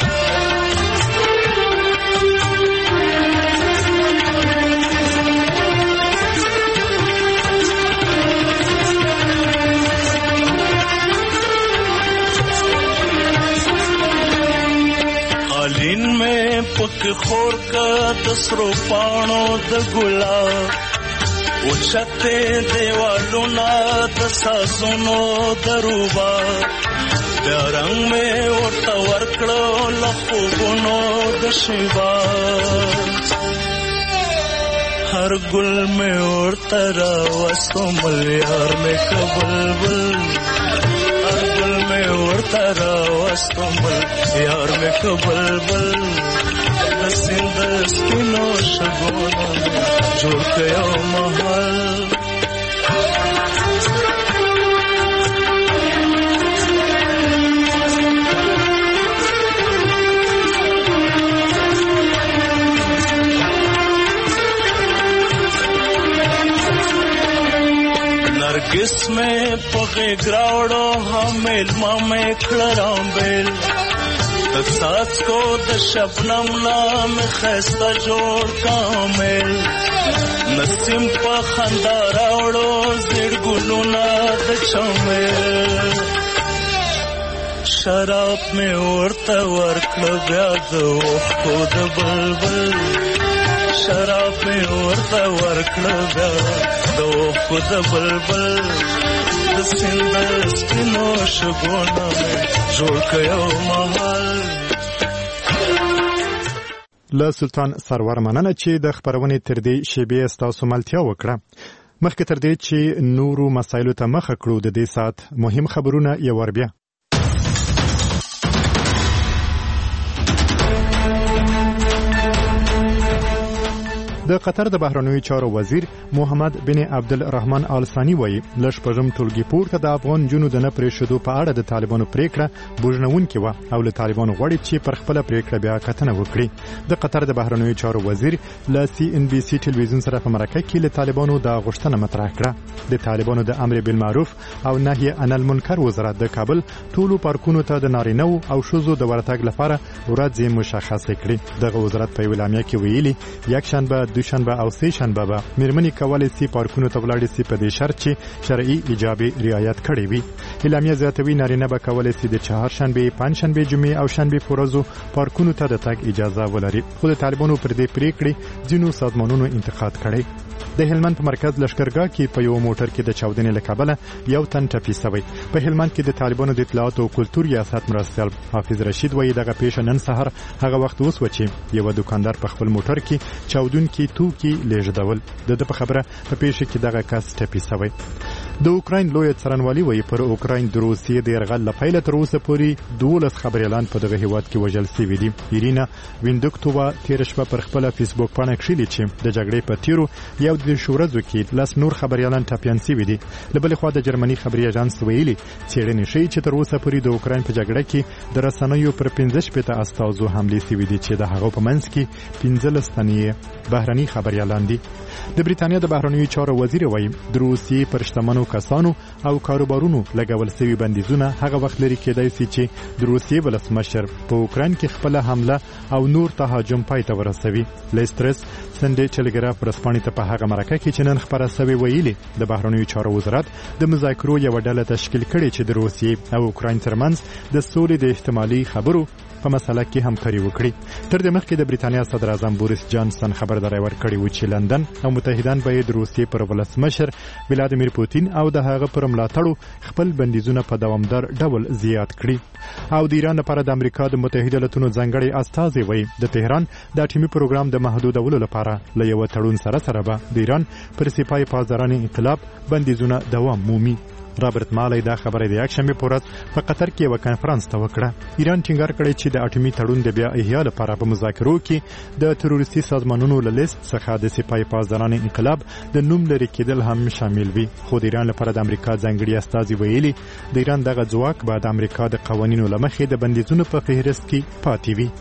[SPEAKER 27] قالین میں پک خور کا دسرو پانو د گلاب اوچتے دیوالو نا دساسونو دروبا درنگ میں ورتا ورکڑو لخوبونو دشیبا ہر گل میں ورتا راوستو ملیار میں کبلبل میں ورتا راوستو مل یار میں کبلبل د سیند سپینو شګونه جوړ کړو محل. ګراوړو حامل ما مې کړه رامبیل د څاڅکو د شبنم نام ښایسته جوړ کامل نسیم په خندا راوړو زیړ ګلونه د چمیل شراب مې ورته ورکړه بیا د اوښکو د بلبل شراب مې ورته ورکړه بیا د اوښکو د بلبل د سیند د سپینو شګونه مې جوړ کړ یو مهال.
[SPEAKER 1] له سلطان سرور مننه چې د خبرونې تر دې شیبې ستاسو ملتیا وکړه. مخکې تر دې چې نورو مسایلو ته مخه کړو د دې ساعت مهم خبرونه یو ور بیا. د قطر د بهرنیو چارو وزیر محمد بن عبدالرحمن آل ثانی وایي لږ پرم ټولګي پورته د افغان جنو د نه پرېښودو په اړه د طالبانو پریکړه بوجنونکې وه او له طالبانو غواړي چې پر خپله پریکړه بیا کتنه وکړي. د قطر د بهرنیو چارو وزیر له سی ان بي سي ټلویزیون سره په مرکه کې له طالبانو د غوښتنه مطرح کړه. د طالبانو د امر بالمعروف او نهي عن المنکر وزارت د کابل ټولو پارکونو ته د نارینه او ښځو د ورتګ لپاره ورځې مشخصه کړې. دغه وزارت په اعلامیه کې ویلي یکشنبه دوشنبه او سه شنبه به مېرمنې کولای شي پارکونو ته ولاړې شي په دې شرط چې شرعي ایجابي رعایت کړي وي. اعلامیه زیاتوي نارینه به کولای شي د چهارشنبه، پنځشنبه، جمعې او شنبه په ورځو پارکونو ته د تګ اجازه ولري. خو د طالبانو پر دې پریکړې ځینو سازمانونو انتقاد کړی. د هلمند په مرکز لشکرګاه کې په یو موټر کې د چاودنې له کبله یو تن ټپي شوی. په هلمند کې د طالبانو د اطلاعات او کلتور ریاست مرستیال حافظ رشید وایي دغه پیښه نن سهار هغه وخت وسوه چې یو دکاندار په خپل موټر کې چاودونکي توکي لیږدول. د په خبره په پیښه کې دغه کس ټپي شوی. د اوکراین لوی څارنوالي وایي پر اوکراین د روسیې د یرغل له پیله تر اوسه پورې دولس خبريالان په دغه هیواد کې وژل شوي دي. ایرینا ویندوکتووا تېره شپه پر خپله فیسبوک پاڼه کښلي چې د جګړې په تیرو یو دېرش ورځو کې لس نور خبريالان ټپیان شوي دي. له بلې خوا د جرمني خبري اژانس ویلي څېړنې ښیي چې تر اوسه پورې د اوکراین په جګړه کې د رسنیو پر پنځه شپېته استازو حملې شوي دي چې د هغو په منځ کې پنځلس تنې بهرني خبريالان دي. د بریتانیا د بهرنیو چارو وزیر وایي د روسیې پر شتمنو کسانو او کاروبارونو لګول شوي بندیزونه هغه وخت لري کېدای شي چې د روسیې ولسمشر په اوکراین کې خپله حمله او نور تهاجم پای ته ورسوي. لیسترس سنډې ټلګراف ورځپاڼې ته په هغه مرکه کې چې نن خپره شوې ویلي د بهرنیو چارو وزارت د مذاکرو یوه ډله تشکیل کړې چې د روسیې او اوکراین ترمنځ د سولې د احتمالي خبرو په مسله کې همکاري وکړي. تر دې مخکې د بریتانیا صدر اعظم بوریس جانسن خبرداری ورکړی و چې لندن او متحدان به د روسیې پر ولسمشر ولادیمیر پوتین او د هغه پر ملاتړو خپل بندیزونه په دوامدار ډول زیات کړي. او د ایران لپاره د امریکا د متحده ایالاتونو ځانګړي استازي وایي د تهران د اټومي پروګرام د محدودولو لپاره له یو تړون سره سره به د ایران پر سپای پازاراني انقلاب بندیزونه دوام مومي. رابرټ مالی دا خبره د یکشنبه په ورځ په قطر کې یو کانفرنس ته وکړه. ایران ټینګار کړی چې د اټومي تړون د بیا احیا لپاره په مذاکرو کې د تروریستي سازمانونو له لیست څخه د سپای پاسداران انقلاب د نوم لري کېدل هم شامل وي. خو د ایران لپاره د امریکا ځانګړي استازي ویلي د ایران دغه ځواک به د امریکا د قوانینو له مخې د بندیزونو په فهرست کې پاتې وي.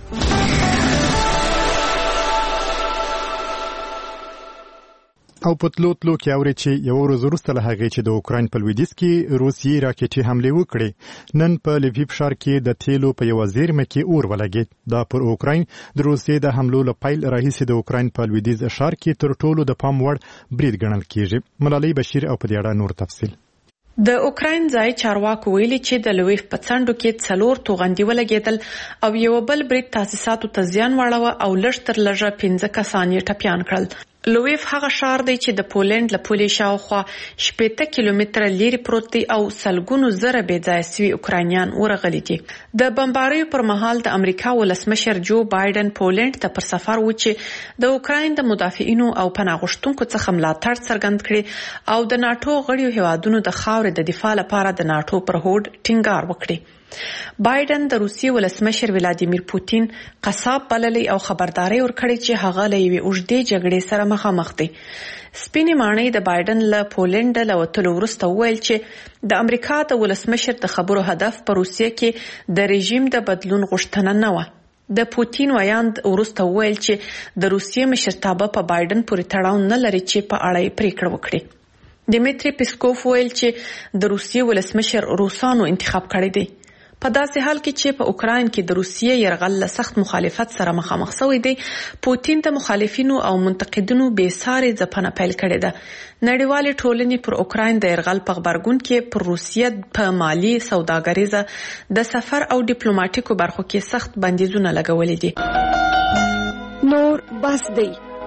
[SPEAKER 1] او په تلو تلو کې اوري چې یو ورځ وروسته له هغې چې د اوکراین په لویدیځ کې روسیې راکټي حملې وکړې نن په لویف ښار کې د تیلو په یوه زیرمه کې اور ولګېد. دا پر اوکراین د روسیې د حملو له پیل راهیسې د اوکراین په لویدیځ ښار کې تر ټولو د پام وړ برید ګڼل کېږي. ملالۍ بشیر او په دې اړه نور تفصیل.
[SPEAKER 3] د اوکراین ځای چارواکو ویلي چې د لویف په څنډو کې څلور توغندي ولګېدل او یو بل برید تاسیساتو ته زیان واړوه او لږ تر لږه پنځه کسان یې ټپیان کړل. لویف هغه ښار دی چې د پولند له پولې شاوخوا شپېته کیلومتره لیرې پروت دی او سلګونو زره بې ځایه سوي اوکراینیان ورغلي دي. د بمباریو پر مهال د امریکا ولسمشر جو بایدن پولند ته پر سفر و چې د اوکراین د مدافعینو او پناه غوښتونکو څخه ملاتړ څرګند کړي او د ناټو غړیو هیوادونو د خاورې د دفاع لپاره د ناټو پر هوډ ټینګار وکړي. بایدن د روسیې ولسمشر ولادیمیر پوتین قصاب بللی او خبرداري ورکړي چې هغه له یوې اوږدې جګړې سره مخامخ دی. سپینې ماڼۍ د بایدن له پولند له وتلو وروسته وویل چې د امریکا د ولسمشر د خبرو هدف په روسیې کې د رژیم د بدلون غوښتنه نه وه. د پوتین ویاند وروسته وویل چې د روسیې مشرتابه په بایدن پورې تړاو نه لري چې په اړه یې پریکړه وکړي. دیمیتری پیسکوف ویل چې د روسیې ولسمشر روسانو انتخاب کړی دی. په داسې حال کې چې په اوکراین کې د روسیې یرغل له سخت مخالفت سره مخامخ شوی دی، پوتین د مخالفینو او منتقدینو بې ساري ځپنه پیل کړې ده. نړیوالې ټولنې پر اوکراین د یرغل په غبرګون کې پر روسیې په مالی، سوداګریزه، د سفر او ډیپلوماټیکو برخو کې سخت بندیزونه لګولې دي.
[SPEAKER 23] نور بس دی.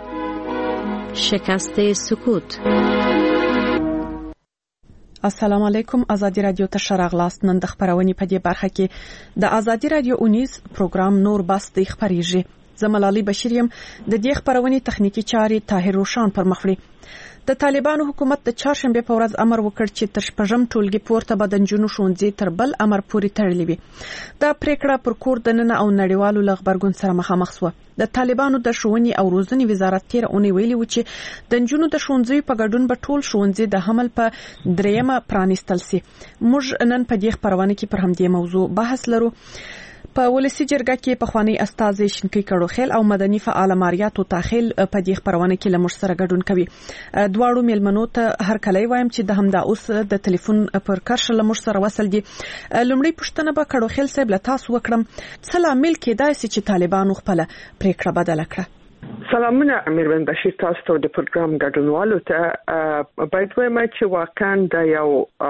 [SPEAKER 23] شکست سکوت.
[SPEAKER 3] السلام علیکم. ازادي رادیو ته شراغلاست. نن د خبرونې په دې برخه کې د ازادي رادیو اونیز پروګرام نور بس د خبريږي. زملالي بشیر يم. د دې خبرونې تخنیکی چاري طاهر روشان پر مخ وړي. د طالبانو حکومت د چهارشنبه په ورځ امر وکړ چې تر شپږم ټولګي پورته به د نجونو ښوونځي تر بل امر پورې تړلې وي. دا پریکړه پر کور دننه او نړیوالو لغبرګون سره مخامخ شوه. د طالبانو د ښوونې او روزنې وزارت تیر اونۍ ویلي و چې د نجونو د ښوونځي په ګډون به ټول ښوونځي د حمل په دریمه پرانیستل سي. موږ نن په دې خبرونه کې پر همدې موضوع بحث لرو. په ولسی جرګه کې په خواني استاد شینکی کړوخیل او مدني فعال ماریا توتاخیل په دې خبرونه کې لمر سره ګډون کوي. دواړو میلمنو ته هر کله وایم چې د همدا اوس د ټلیفون پر کرش لمر سره وصل دي. لومړی پوښتنه به کړوخیل صاحب له تاسو وکړم، څه لامل کېدای شي چې طالبانو خپل پریکړه بدله کړه؟
[SPEAKER 4] سلامونه امیربن بشیر، تاسو ته د پروګرام ګډونوالو ته باید وایم چې واقعا دا یو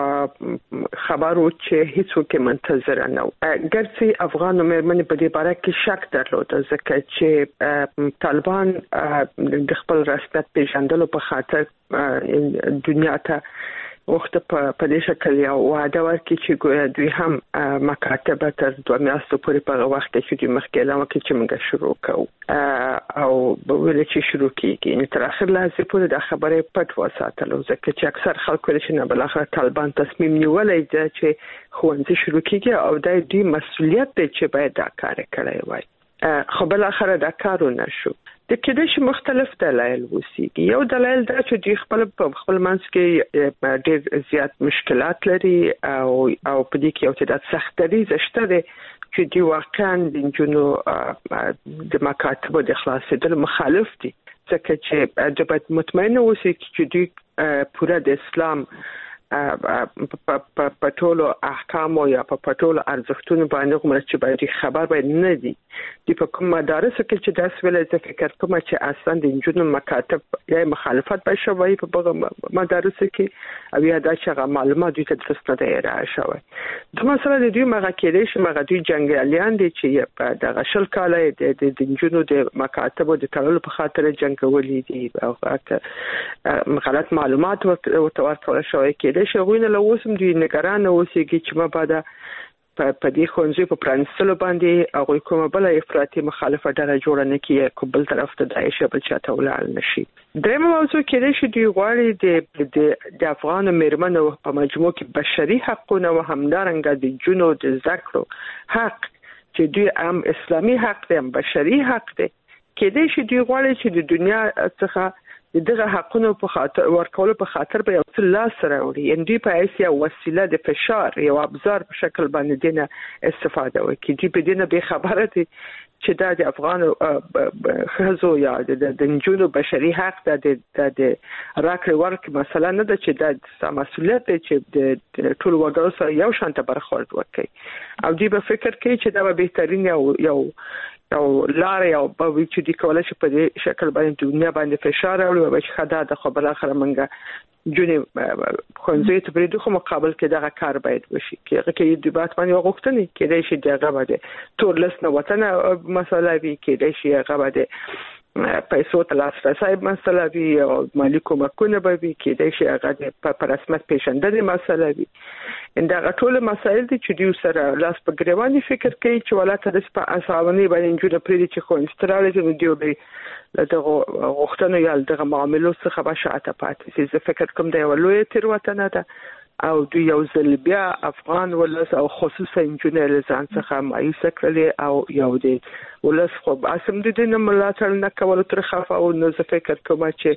[SPEAKER 4] خبرو چې هیڅوک منتظر نه و. ګرځي افغان مېرمنې په دې باره کې شک درلود ځکه چې طالبان د خپل رسمیت پیژندلو په خاطر دنیا ته وخت په پدې شکل یو وعده ورکړي چې دوی هم مکاتب تر دوه میاشتو پورې په وخت کې چې مخکې اعلان وکړي چې موږ شروع کوو او به ویل چې شروع کیږي. نو تر اخر لحظې پورې دا خبره پټ وساتله ځکه چې اکثر خلکو چې نه بلاخره طالبان تصمیم نیولی دی چې ښوونځي شروع کیږي او دا دوی مسؤلیت دی چې باید دا کار کړی وای. خو بالاخره دا کار ونه شو. د کېدای شي مختلف دلایل وسیږي. یو دلیل دا چې دوی خپل په خپل منځ کې ډېر زیات مشکلات لري او او په دې کې یو تعداد سختري زشته دي چې دوی واقعا د نجونو د مکاتبو د خلاصېدل مخالف دي ځکه چې د باید مطمئن اوسي چې دوی پوره د اسلام په ټولو احکام او یا په ټولو ارزښتونو باندې کوم چې باید خبر باید نه دي. د په کوم مدارس کې چې داس ویل ځکه فکر کوم چې اصلا د نجونو مکاتب یا مخالفت به شوی په هغه مدارس کې او یا دا چې معلومات دوی ته درست نه دی راشوي. د مثلا د دوی مغه کېدې چې مغه دوی جنگیالیان دي چې په دغه شل کاله د نجونو د مکاتب او د تړلو په خاطر جنگولې دي او غلط معلومات ورته ورکول شوی کېدې شغوینه لوسم دوی نگران اوسېږي چې ما بعد په دې ښوونځي په پرانستلو باندې هغوی کومه بله افراطي مخالفه ډله جوړه نه کړي که بل طرف ته داعش بل چا ته ولاړ نه شي. درېیمه موضوع کېدای شي دوی غواړي د افغانو مېرمنو په مجموع کې بشري حقونه او همدارنګه د نجونو د زده کړو حق چې دوی هم اسلامي حق دی هم بشري حق دی، کېدای شي دوی غواړي چې د دنیا څخه دغه حقونو په خاطر ورکولو په خاطر به یو څه لاس راوړي، یعنې دوی په حیث یو وسیله د فشار یو ابزار په شکل باندې دینه استفاده وکړي. دوی په دینه بې خبره دي چې دا د افغانو ښځو یا د نجونو بشري حق ده، د راکړې ورکړې مسله نه ده چې دا مسؤلیت دی چې د ټولو وګړو سره یو شانته برخورد وکړي او دوی به فکر کوي چې دا به بهترین یو یو او لارې او په وی چې د کولای شي په دې شکل باندې دنیا باندې فشار راوړي او چې خدا د خبره اخره منګه جونې خونځې ته پرې دغه مقابل کې دغه کار باید وشي کې کې د دیبات باندې وغوښتنې کېدای شي دغه باندې تور لس نه وطن مسله وی کېدای شي هغه باندې پیسو ته لاسرسی مسله وي او مالی کومکونه به وي کېدای شي هغه په رسمیت پیژندنې مسله وي. دا ټول مسایل دي چې دوی سره لاس په ګریوان فکر کوي چې ولاته د په اساوني باندې نجونه پرې چې خو انستراله دي دوی به دغه غوښتنه یا دغه معاملو څخه به شاته پاتې شي. زه فکر کوم دا یو لوی تیروتنه ده او دوی یو ځل بیا افغان ولس او خصوصا نجونه له ځان څخه مایوسه کړلې او یو دی ولس خو اسم د دې نه ملاتړ نه کول تر خفه او نو زه فکر کوم چې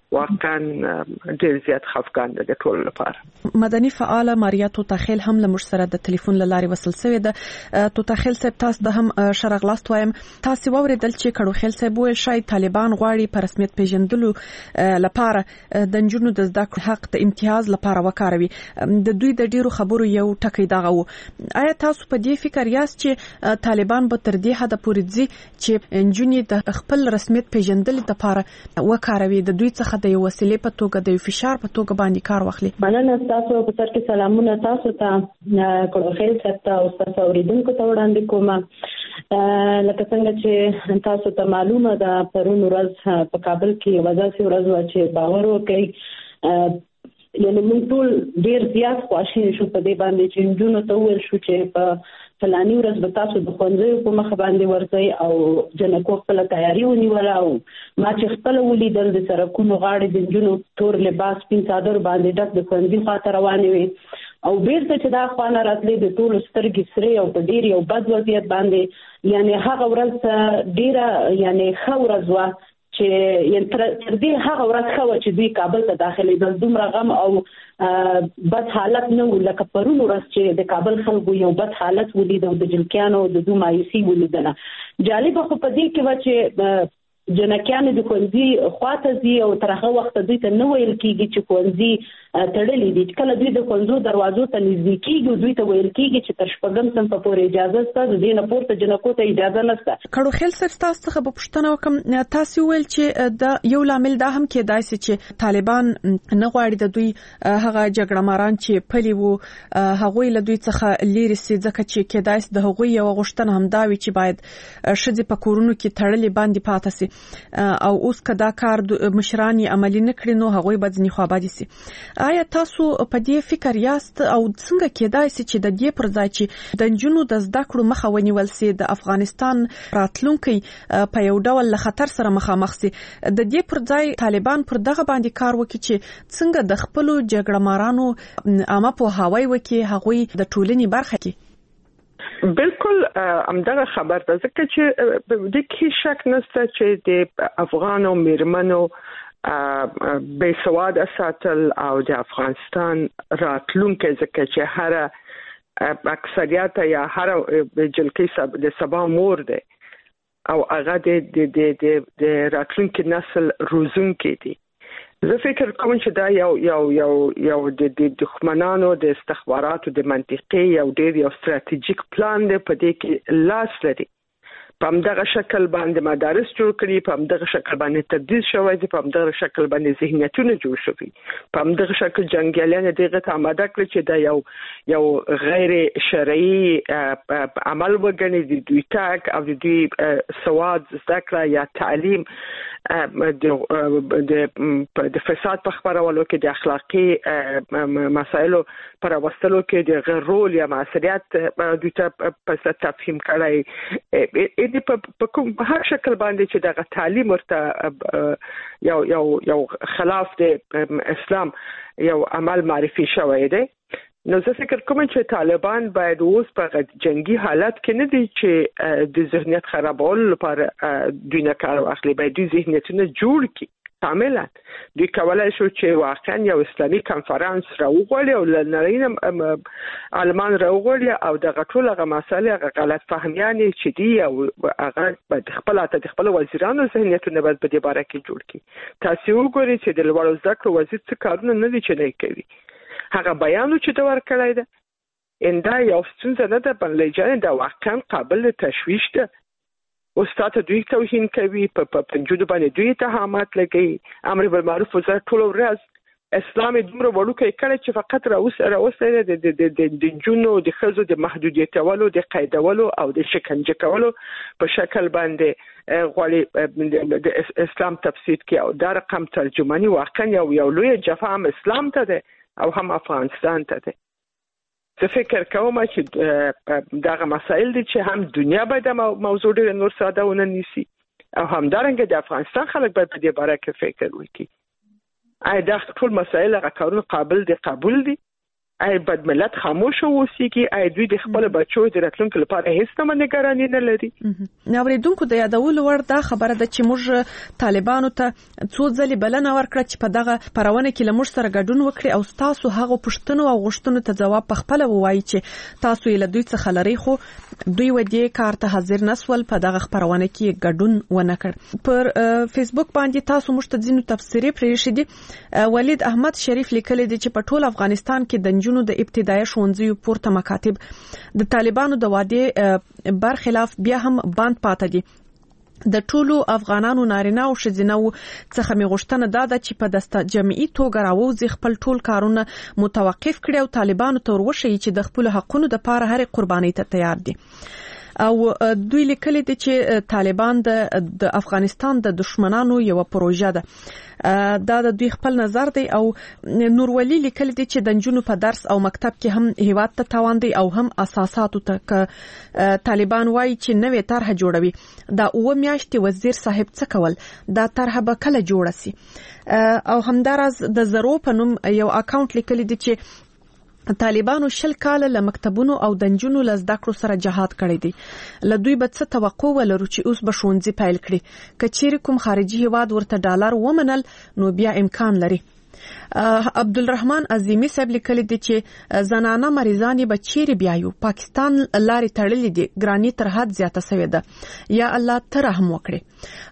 [SPEAKER 4] واقعا ډیر زیات خفقان د ټول لپاره.
[SPEAKER 3] مدني فعال ماریا توتاخیل هم له مشر د ټلیفون لارې وصل شوې ده. توتاخیل صاحب تاسو د هم شرغلاست وایم تاسو ووریدل چې کړو خیل صاحب ویل شاید طالبان غواړي په رسمیت پیژندلو لپاره د نجونو د زده کړو حق د امتیاز لپاره وکاروي. د دوی د ډیرو خبرو یو ټکی دغه وو. آیا تاسو په دې فکر یاست چې طالبان به تر دې حد پورې ځي چې نجونې د خپل رسمیت پیژندلو لپاره وکاروي د دوی څخه د یو وسیلې په توګه د فشار په توګه باندې کار واخلي؟
[SPEAKER 7] مننه تاسو په سر کې سلامونه تاسو ته کړو خیل ته او تاسو اوریدونکو ته وړاندې کوم. لکه څنګه چې تاسو ته معلومه ده پرون ورځ په کابل کې وځي ورځ و چې باور وکړي یعنی موږ ټول ډیر زیات خوشاله شو په دې باندې چې نجونو ته ویل شو چې په فلاني ورځ به تاسو د ښوونځیو په مخ باندې ورځي او جنکو خپل تیاری ونیوله او ما چې خپل ولیدل د سرکونو غاړې د نجونو تور لباس پین څادر باندې ډک د ښوونځي خواته روانې وي او بیرته چې دا خوانه راتلې د ټولو سترګې سرې او په ډیر یو بد وضعیت باندې یعنی هغه ورځ ډیره یعنی ښه ورځ وه چې یعنی تر دې هغه ورځ ښه وه چې دوی کابل ته داخلېدل. دومره غم او بد حالت نه و لکه پرون ورځ چې د کابل خلکو یو بد حالت ولید او د جلکیانو د دوی مایوسي ولیدله. جالبه خو په دې کې وه چې جنکیانو د ښوونځي خواته ځي او تر هغه وخته دوی ته نه ویل کېږي چې ښوونځي تړلي دي. کله دوی د ښوونځو دروازو ته نږدې کېږي دوی ته ویل کېږي چې تر شپږم صنفه پورې اجازه شته د دې نه پورته جنکو ته اجازه نشته.
[SPEAKER 3] کړو خیل صاحب تاسو څخه به پوښتنه وکړم تاسو ویل چې د یو لامل دا هم کېدای شي چې طالبان نه غواړي د دوی هغه جګړه ماران چې پلي وو هغوی له دوی څخه لیرې سي ځکه چې کېدای شي د هغوی یو غوښتنه هم دا وي چې باید ښځې په کورونو کې تړلې باندې پاتې سي او اوس کدا کار مشران عملی نه کړي نو هغوی به ځنې خوابادي سي. آیا تاسو په دې فکر یاست او څنګه کېدای شي چې د دې پر ځای چې د نجونو د زده کړو مخه ونیول سي د افغانستان راتلونکي په یو ډول له خطر سره مخامخ سي د دې پر ځای طالبان پر دغه باندې کار وکړي چې څنګه د خپل جګړه مارانو عامه پوهاوی وکړي هغوی د ټولنې برخه کې؟
[SPEAKER 4] بالکل همدغه خبر ده ځکه چې د کې شک نشته چې د افغانو میرمنو بې سواده ساتل او د افغانستان راتلونکي ځکه چې هر اکثریت یا هر جلکې د سبا مور ده او هغه د د د راتلونکي نسل روزونکي دي. زه فکر کوم چې دا یو یو یو یو د دښمنانو د استخباراتو د منطقې یو ډیر یو ستراتیژیک پلان دی په دې کې لاس لري. په همدغه شکل باندې مدارس جوړ کړي په همدغه شکل باندې تبدیل شوی دي په همدغه شکل باندې ذهنیتونه جوړ شوي په همدغه شکل جنگیالان دغه ته آماده کړي چې دا یو یو غیر شرعي عمل وګڼي د دوی تاک او د دوی سواد زده کړه یا تعلیم د د فساد په خبرولو کې د اخلاقي مسایلو پر وسلو کې د غیر رول یا مسؤلیت دوی ته په تفهیم کړای دي په کوم هر شکل باندې چې دغه تعلیم ورته یو یو یو خلاف د اسلام یو عمل معرفي شوی دی. نو زه فکر کوم چې طالبان باید اوس په جنگي حالت کې نه دي چې د ذهنیت خرابولو لپاره دوی نه کار واخلي باید دوی ذهنیتونه جوړ کړي کاملا. دوی کولای شو چې واقعا یو اسلامي کنفرانس راوغوړي او لنړۍ نه عالمان راوغوړي او دغه ټول هغه مسالې هغه غلط فهمیان چې دي او هغه د خپل ته د خپل وزیرانو ذهنیتونه باید په دې باره کې جوړ کړي. تاسو وګورئ چې د لوړو زده کړو وزیر څه کارونه نه دي چې نه کوي. هغه بیانو چې دا ورکړای ده انده یو څنګه نه ده بلې جان دا واقعا قابل تشویش ده. استاد دوی توهین کوي په پنځو باندې دوی اتهامات لګي امر بالمعروف وزارت ټول ورځ اسلام دومره وړوکی کړي چې فقط راوس راوسه د د د جنونو د خزو د محدودیتولو د قیدولو او د شکنجه کولو په شکل باندې غوړي د اسلام تفسیر کوي او دا رقم ترجمانی واقعا یو یو لوی جفا هم اسلام ته ده او هم افغانستان ته ده. زه فکر کوم چې دغه مسائل دي چې هم دنیا باید موضوع ډېر نور ساده ونه نیسي او همدارنګه د افغانستان خلک باید په دې باره کې فکر وکړي. آیا دا ټول مسائل هغه کارونه قابل دي قبول دي ای بدملت خاموش اوسېږي، ای دوی د خپل بچو د راتلونکو لپاره هیڅ نه نگرانی نه لري.
[SPEAKER 3] اوریدونکو د یادولو وړ دا خبره ده چې موږ طالبانو ته څو ځلې بلنه ورکړه چې په دغه پرونه کې له موږ سره ګډون وکړي او تاسو هغه پوښتنو او غوښتنو ته ځواب په خپل ووایي چې تاسو یې له دوی څخه لري، خو دوی ودی کار ته حاضر نسول، په دغه خبرونه کې ګډون ونه کړ. پر فیسبوک باندې تاسو موږ ته ځینو تفسیري پرېښې دي. ولید احمد شریف لیکلی دی چې په ټول افغانستان کې د نجونو د ابتدایي ښوونځیو پورته مکاتب د طالبانو د وعدې برخلاف بیا هم بند پاتې دي. د ټولو افغانانو نارینه او ښځینه څخه می غوښتنه دا ده چې په دسته جمعي توګه راووځي، خپل ټول کارونه متوقف کړي او طالبانو ته ورښيي چې د خپل حقونو لپاره هر قرباني ته تیار دي. او دوی لیکلي دي چې طالبان د افغانستان د دشمنانو یو پروژه ده. دا د دوی خپل نظر دی. او نورولي لیکلي دي چې د نجونو په درس او مکتب کې هم هیواد ته تاوان دی او هم اساساتو ته. ک طالبان وایي چې نوې طرح جوړوي. دا اوه میاشتې وزیر صاحب څه کول؟ دا طرح به کله جوړه سي؟ او همداراز د زرو په نوم یو اکاونټ لیکلي دي چې طالبانو شل کاله له مکتبونو او د نجونو له زده کړو سره جهاد کړی دی. له دوی به څه توقع ولرو چې اوس به ښوونځي پیل کړي؟ که چیرې کوم خارجي هیواد ورته ډالر ومنل نو بیا امکان لري. عبدالرحمن عظیمی صاحب لیکلی دی چې زنانه مریضان به چیرې بیایو؟ پاکستان لارې تړلې دي، ګرانی تر حد زیاته شوې ده، یا الله ته رحم وکړي.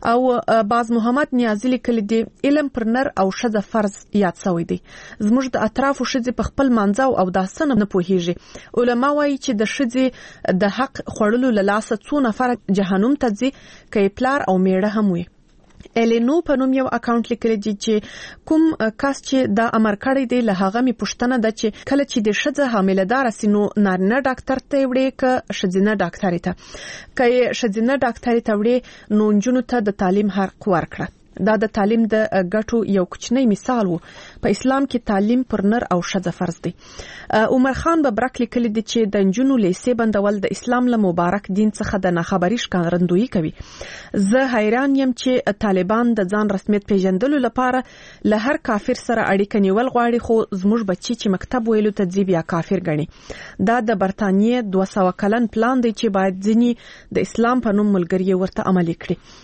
[SPEAKER 3] او باز محمد نیازی لیکلی دی علم پر نر او ښځه فرض یاد شوی دی. زموږ د اطرافو ښځې په خپل منځو او داسنه نه پوهیږي. علما وایي چې د ښځې د حق خوړلو له لاسه څو نفر جهنم ته ځي، که پلار او میړه هم وي. الینو په نوم یو اکاونټ لیکلی دی چې کوم کس چې دا امر کړی دی له هغه می پوښتنه ده چې کله چې د ښځه حامله دار سي نو نارینه ډاکټر ته وړي که ښځینه ډاکټر ته؟ که ښځینه ډاکټر ته وړي نو نجونو ته د تعلیم حق ورکړه. دا د تعلیم د ګټو یو کوچنی مثال وو. په اسلام کې تعلیم پر نر او ښځه فرض دی. عمر خان ببرک لیکلی دی چې د نجونو لیسې بندول د اسلام له مبارک دین څخه د ناخبري ښکارندویي کوي. زه حیران یم چې طالبان د ځان رسمیت پیژندلو لپاره له هر کافر سره اړیکه نیول غواړي، خو زموږ بچي چې مکتب ویلو ته ځي بیا کافر ګڼي. دا د برتانیې دوه سوه کلن پلان دی چې باید ځینې د اسلام په نوم ملګري ورته عملي کړي.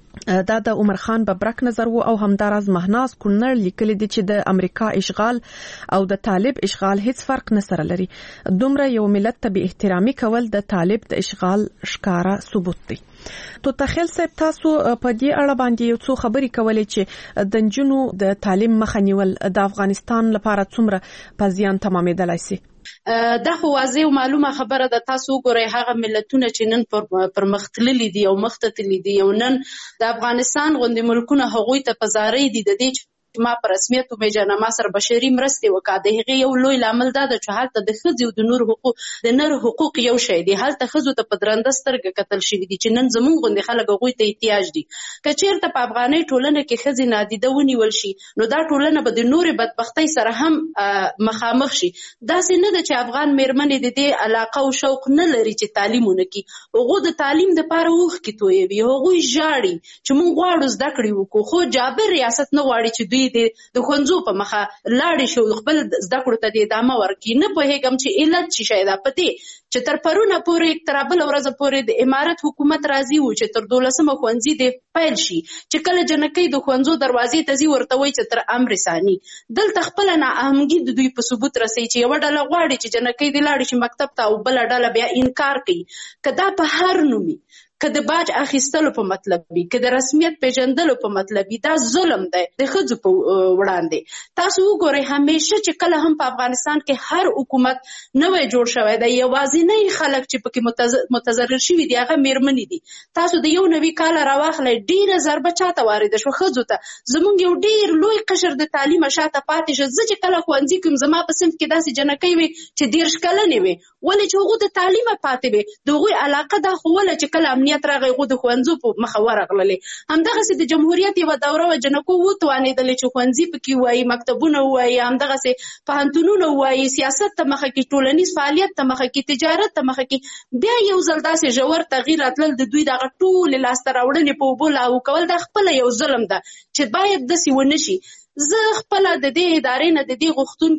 [SPEAKER 3] دا د عمر خان ببرک نظر وو. او همداراز مهناز کونړ لیکلی دی چې د امریکا اشغال او د طالب اشغال هیڅ فرق نه سره لري. دومره یو ملت ته به احترامي کول د طالب د اشغال ښکارا ثبوت دی. تو تخیل صاحب تاسو په دې اړه باندې یو څو خبرې کولې چې د نجونو د تعلیم مخه نیول د افغانستان لپاره څومره په زیان تمامېدلای شي؟
[SPEAKER 9] دا خو واضح او معلومه خبره ده. تاسو ګورئ هغه ملتونه چې نن پر پرمختللي دي او مختتلي دي او نن د افغانستان غوندې ملکونه هغوی ته په زارۍ دي د دې ما په رسمیت او میجنامه سره بشري مرستې وکړه. د هغې یو لوی لامل دا ده چې هلته د ښځې او د نور حقوق د نر حقوق یو شی دی. هلته ښځو ته په درنده سترګه کتل شوي دي چې نن زموږ غوندې خلک هغوی ته احتیاج دي. که چېرته په افغانۍ ټولنه کې ښځې نادیده ونیول شي نو دا ټولنه به د نورې بدبختۍ سره هم مخامخ شي. داسې نه ده چې افغان میرمنې د دې علاقه او شوق نه لري چې تعلیم ونه کړي. هغوی د تعلیم دپاره اوښکې تویوي، هغوی ژاړي چې موږ غواړو زده کړې وکړو، خو جابر ریاست نه غواړي چې دوی د د ښوونځو په مخه لاړې شي خپل زده کړو ته د ادامه ورکړي. نه پوهېږم چې علت څه شی ده په دې چې تر پرونه پورې تر بله ورځه پورې د امارت حکومت راضي و چې تر دولسمه ښوونځي د پیل شي، چې کله جنکۍ د ښوونځو دروازې ته ځي ورته وایي چې تر امر ثاني. دلته خپله نااهنګي د دوی په ثبوت رسوي چې یوه ډله غواړي چې جنکۍ دې لاړې شي مکتب ته او بله ډله بیا انکار کوي. که دا په هر نومي، که د باج اخیستلو په مطلب وي، که د رسمیت پیژندلو په مطلب وي، دا ظلم دی د ښځو په وړاندې. تاسو وګورئ همیشه چې کله هم په افغانستان کې هر حکومت نوی جوړ شوی دی، یوازینی خلک چې پکې متضرر شوي دي هغه میرمنې دي. تاسو د یو نوي کاله راواخلئ ډېره ضربه چاته وارده شوه؟ ښځو ته. زموږ یو ډېر لوی قشر د تعلیمه شاته پاتې شه. زه چې کله ښوونځي کوم زما په صنف کې داسې جنکۍ وي چې دېرش کلنې وي، ولې چې هغوی د تعلیمه پاتې وي. د هغوی علاقه دا ښووله چې کله امنیت راغی هغوی د ښوونځو په مخه ورغللې. همدغسې د جمهوریت یوه دوره وه جنکو وتوانېدلې چې ښوونځي پکې ووایي، مکتبونه ووایي، همدغسې پوهنتونونه ووایي، سیاست ته مخه کړي، ټولنیز فعالیت ته مخه کړي، تجارت ته مخه کړي. بیا یو ځل داسې ژور تغییر راتلل د دوی دغه ټولې لاسته راوړنې په اوبو لاهو کول دا خپله یو ظلم ده چې باید داسې ونه شي. زه خپله د دې ادارې نه د دې غوښتونکې یم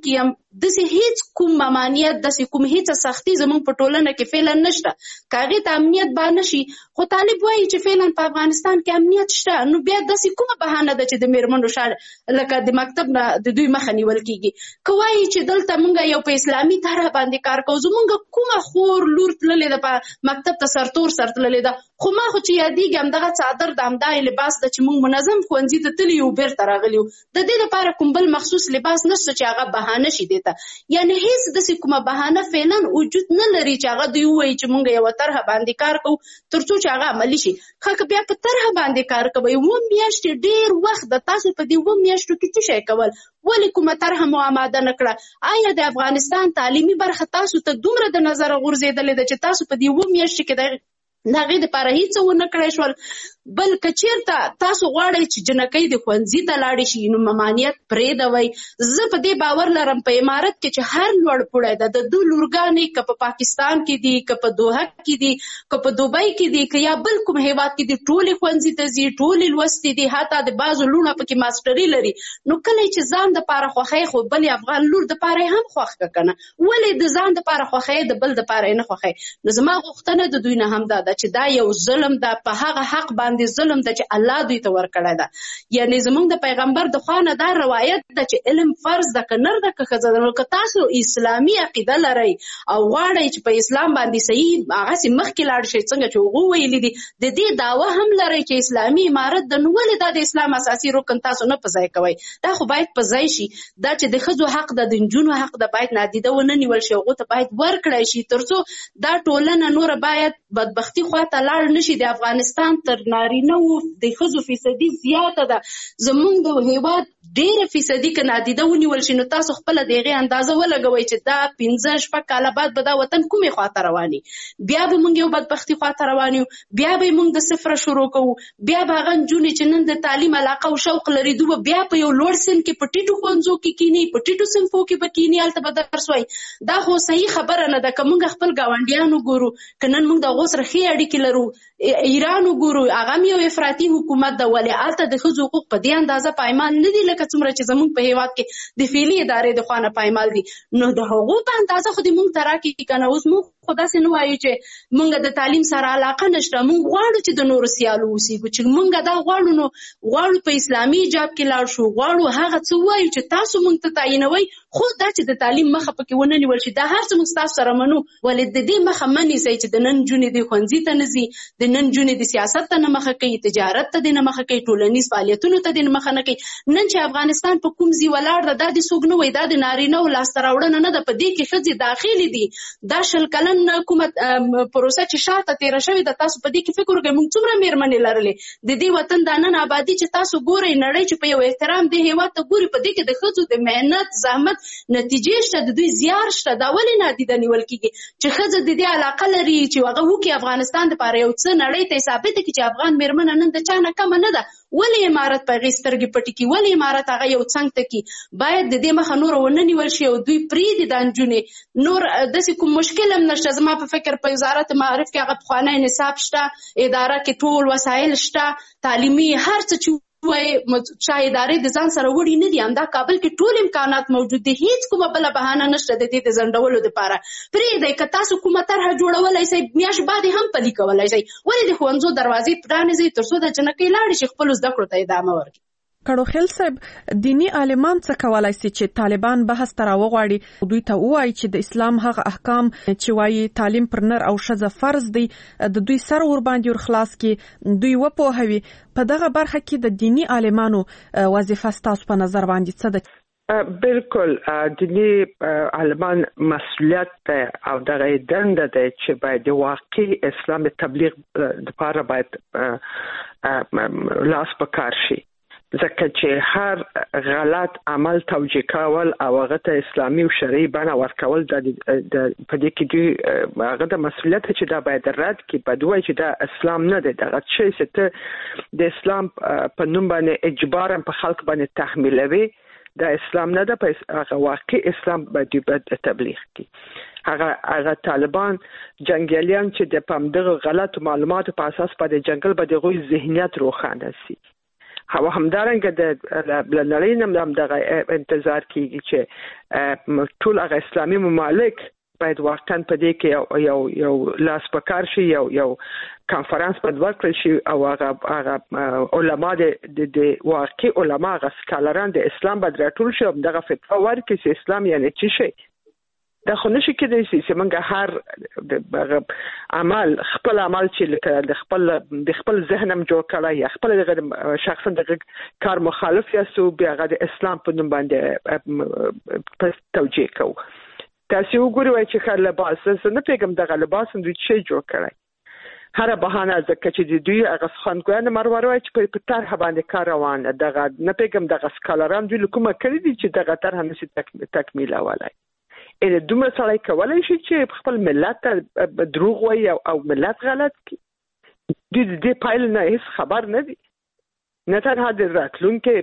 [SPEAKER 9] داسې هیڅ کوم ممانعت داسې کوم هیڅ سختي زموږ په ټولنه کې فعلا نشته. کاغې ته امنیت به نشي، خو طالب وایي چې فعلا په افغانستان کې امنیت شته، نو بیا داسې کومه بهانه ده چې د میرمنو شار لکه د مکتب نه د دوی مخه نیول کیږي. که وایي چې دلته موږ یو په اسلامي طرح باندې کار کوو، زموږ کومه خور لور تللې ده په مکتب ته سرتور سر تللې ده، خو ما خو چې یادېږي همدغه څادر د همدغه لباس ده چې موږ منظم ښوونځي ته تللي یو بیرته راغلي یو. د دې لپاره کوم بل مخصوص لباس نشته چې هغه بهانه شي دې ته. یعنې هیڅ داسې کومه بهانه فعلا وجود نه لري چې هغه دوی ووایي چې موږ یوه طرحه باندې کار کوو تر څو چې هغه عملي شي. ښه که بیا په طرحه باندې کار کوئ، اووه میاشتې ډېر وخت د تاسو په دې اووه میاشتو کې څه شی کول؟ ولې کومه طرحه مو آماده نه کړه؟ آیا د افغانستان تعلیمي برخه تاسو ته دومره د نظره غورځېدلې ده چې تاسو په دې اووه میاشتې کې د د هغې دپاره هېڅ ونه کړی شول؟ بل که چېرته تاسو غواړئ چې جنکۍ د ښوونځي ته لاړې شي، نو ممانعت پرېږدوئ. زه په دې باور لرم په امارت کې چې هر لوړ پوړی ده، د دوی لورګانې که په پاکستان کې دي، که په دوحه کې دي، که په دوبۍ کې دي، که یا بل کوم هېواد کې دي، ټولې ښوونځي ته ځي، ټولې لوستې دي، حتی د بعضو لوڼه پکې ماسټري لري. نو کله چې ځان دپاره خوښوي، خو بلې افغان لور دپاره یې هم خوښ که که نه، ولې د ځان دپاره خوښوي د بل دپاره یې نه خوښوي؟ نو زما غوښتنه د دوی نه هم دا ده چې دا یو ظلم ده، په هغه حق باندې ظلم ده چې الله دوی ته ورکړی ده. یعنې زموږ د پیغمبر د خوا نه دا روایت ده چې علم فرض ده، که نر ده که ښځه ده. نو که تاسو اسلامي عقیده لرئ او غواړئ چې په اسلام باندې صحیح هغسې مخکې لاړ شئ څنګه چې هغو ویلي دي، د دې دعوه هم لرئ چې اسلامي امارت ده، نو ولې دا د اسلام اساسي رکن تاسو نه په ځای کوئ؟ دا خو باید په ځای شي. دا چې د ښځو حق ده، د نجونو حق ده، باید نادیده ونه نیول شي، هغو ته باید ورکړی شي تر څو دا ټولنه نوره باید بدبختي خواته لاړ نشي. د افغانستان تر نارینه‌وو د ښځو فیصدي زیاته ده، زموږ د هېواد ډېره فیصدي که نادیده ونیول شي، نو تاسو خپله د هغې اندازه ولګوئ چې دا پنځه شپږ کاله بعد به دا وطن کومې خواته روان وي. بیا به موږ یو بدبختي خواته روان یو، بیا به موږ د صفره شروع کوو، بیا به هغه نجونې چې نن د تعلیم علاقه او شوق لري، دوی به بیا په یو لوړ سن کې په ټیټو ښوونځو کې کیني، په ټیټو صنفو کې به کیني، هلته به درس وایي. دا خو صحیح خبره نه ده. که موږ خپل ګاونډیان وګورو، که نن موږ د هغو سره ښې اړیکې لرو، ایران وګورو، هغه هم یو افراطي حکومت ده، ولې هلته د ښځو حقوق په دې اندازه پایمال نه دي لکه څومره چې زموږ په هېواد کې د فعلي ادارې د خوا نه پایمال دي. نو د هغو په اندازه خو دې موږ ته راکړي که نه. اوس موږ خو داسې نه وایو چې موږ د تعلیم سره علاقه نشته، موږ غواړو چې د نورو سیالو اوسېږو، چې موږ دا غواړو نو غواړو په اسلامي حجاب کې لاړ شو، غواړو هغه څه ووایو چې تاسو موږ ته تعینوئ، خو دا چې د تعلیم مخه پکې ونه نیول شي، دا هر څه موږ ستاسو سره منو، ولې د دې مخه مه نیسئ چې د نن نجونې د ښوونځي ته نه ځي، د نن نجونې د سیاست ته نه مخه کوي، تجارت ته دې نه مخه کوي، ټولنیز فعالیتونو ته دې نه مخه نه کوي. نن چې افغانستان په کوم ځای ولاړ ده، دا د څوک نه وایي، دا د نارینه‌و لاسته راوړنه نه ده، په دې کې ښځې داخلي دي. دا شل کلن کومه پروسه چې شاته تېره شوې ده، تاسو په دې کې فکر وکړئ موږ څومره مېرمنې لرلې. د دې وطن دا نن ابادي چې تاسو ګورئ، نړۍ چې په یو احترام دې هېواد ته ګوري، په دې کې د ښځو د محنت زحمت نتیجې شته، د دوی زیار شته. دا ولې نادیده نیول کېږي چې ښځه د دې علاقه لري چې هغه وکړي افغانستان دپاره یو څه نړۍ ته یې ثابته کړي چې افغان مېرمنه نن د چا نه کمه نه ده. ولې امارت په هغې سترګې پټې کړي؟ ولې امارت هغه یو څنګ ته کړي؟ باید د دې مخه نوره ونه نیول شي او دوی پرېږدي دا نجونې. نور داسې کوم مشکل هم نشته. زما په فکر په وزارت معارف کې هغه پخوانی نصاب شته، اداره کې ټول وسایل شته، تعلیمي هر څه چې وایي شاه ادارې د ځان سره وړي نه دي. همدا کابل کې ټول امکانات موجود دي، هېڅ کومه بله بهانه نشته د دې د ځنډولو دپاره. پرېږدئ که تاسو کومه طرحه جوړولی شئ، میاشت بعد یې هم پلي کولی شئ. ولې د ښوونځو دروازې پرانیزئ تر څو د جنکۍ لاړې شي خپلو زده کړو ته ادامه ورکړي.
[SPEAKER 3] کړوخیل صاحب، دینی عالمان څه کولای شي چې طالبان بحث ته راوغواړي، دوی ته ووایي چې د اسلام هغه احکام چې وایي تعلیم پر نر او ښځه فرض دی، د دوی سر ور باندې ور خلاص کړي، دوی وپوهوي. په دغه برخه کې د دینی عالمانو وظیفه ستاسو په نظر باندې څه ده؟
[SPEAKER 4] بالکل دینی عالمان مسؤلیت ده او دغه دنده ده چې باید واقعي اسلام تبلیغ لپاره باید لاس په کار شي، ځکه چې هر غلط عمل توجیه کول او هغه ته اسلامي او شرعي بڼه ورکول د په دې کې دوی هغه د مسؤلیت چې دا باید رد کړي، باید ووایي چې دا اسلام نه دی، دغه شی چې ته د اسلام په نوم باندې اجبارا په خلک باندې تحمیلوي، دا اسلام نه ده. په هغه واقعي اسلام باید دوی تبلیغ کړي. هغه هغه طالبان جنګیالیان چې د پامدغه غلط معلوماتو په اساس باندې جنگل به د غوي ذهنیت روښانه سي، او همدارنګه د لنړۍ نم دغه انتظار کیږي چې ټول هغه اسلامي ممالک باید واقعا په دې کې یو یو لاس پکار شي یو یو کانفرنس په ورکړل شي او هغه هغه علما د د واقعي علما غ سکالران د اسلام باید راټول شي دغه فتوا ورکړي چې اسلام یعنی څه شي دا خو نشي کېدای چې موږ هر عمل خپل عمل چې د خپل د خپل ذهنم جوړ کړای یا خپل د شخصا د کار مخالف یا سو بیا د اسلام په نوم باندې توجیه کوو. تاسو وګورئ چې خل لباس نه پیغام دغه لباس دوی څه جوړ کړای هر بهانه ځکه چې دوی هغه خانګوان مروروي چې په تر باندې کار روان دغه نه پیغام دغه سکالران دوی کومه کړی دي چې دغه تر هم نشي تکمیل اولای اې دومره سړی کولای شي چې خپل ملت ته دروغ وایي او ملت غلط کړي دوی د پایل نه هیڅ خبر نه دي نه تنها د راتلونکي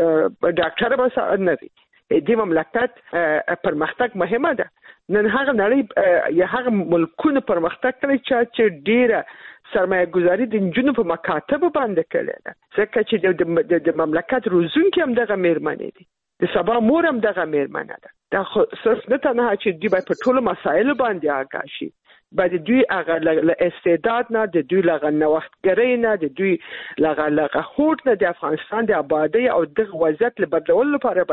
[SPEAKER 4] ډاکټر بس نه دي د مملکت پرمختګ مهمه ده نن هغه نړۍ یا هغه ملکونو پرمختګ کوي چې ډیره سرمایه گذاری د جنونو په مکاتب باندې کړي ده ځکه چې د مملکت روزونکي هم دغه میرمنې دي د سبا مور هم دغه میرمنه ده دا خو صرف نه تنها چې دوی په ټولو مسایلو باندې آگاه شي باید دوی هغه له استعداد نه د دوی لغه نوښتګرۍ نه د دوی لغه لغه هوډ نه د افغانستان د آبادی او د وضعیت له بدلولو لپاره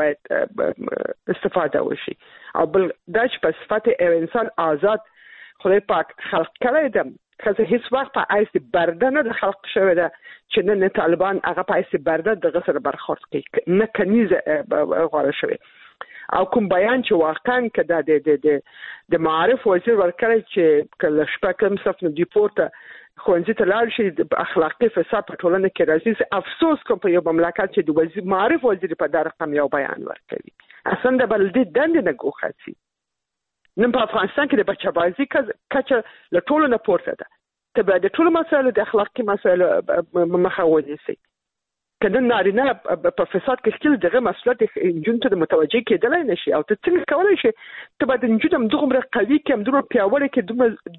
[SPEAKER 4] باید استفاده وشي او بل دا چې په صفت انسان آزاد خدای پاک خلق کړی ده خو هیڅ وخت په ایسي برده نه د خلق شوی ده چې نه طالبان هغه په ایسي برده دغه سره برخورد کوي نه کنيزه غواړي شوی او کوم بیان چې واقعا کده د د د معارف وزیر ورکړی چې کله شپږم صف نه دی پورته خوندې ته لاړ شي د اخلاقي فساد په ټولنه کې راځي افسوس کوم په یو مملکت چې د وزیر معارف وزیر په دغه رقم یو بیان ورکړي اصلا د بلدي دند نه ګوخاتي نن په افغانستان کې د بچبازي کچه له ټولو نه پورته ده ته به د ټولو مسایلو د اخلاقي مسایلو مخه ونیسي کله نارینه په فساد کې خپل دغه مسلط جون ته متوجه کېدلای نشي او ته څنګه کولای شي ته به د جون دغه قوي کې هم دغه پیاوړی کې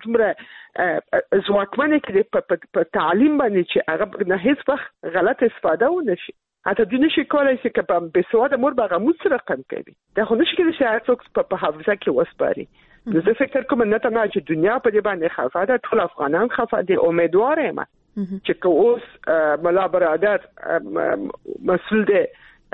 [SPEAKER 4] دومره ځواکمنه کې په تعلیم باندې چې هغه نه هیڅ وخت غلط استفاده ونه شي اته د نشي کولای شي چې په بسواده مور به غموت سره رقم کوي دا خو نشي کېدای چې هر په حافظه کې وسپاري زه فکر کوم نه ته نه چې دنیا په دې باندې خفه ده ټول افغانان خفه دي امیدوار یم چې که اوس ملا برادر مسئول دی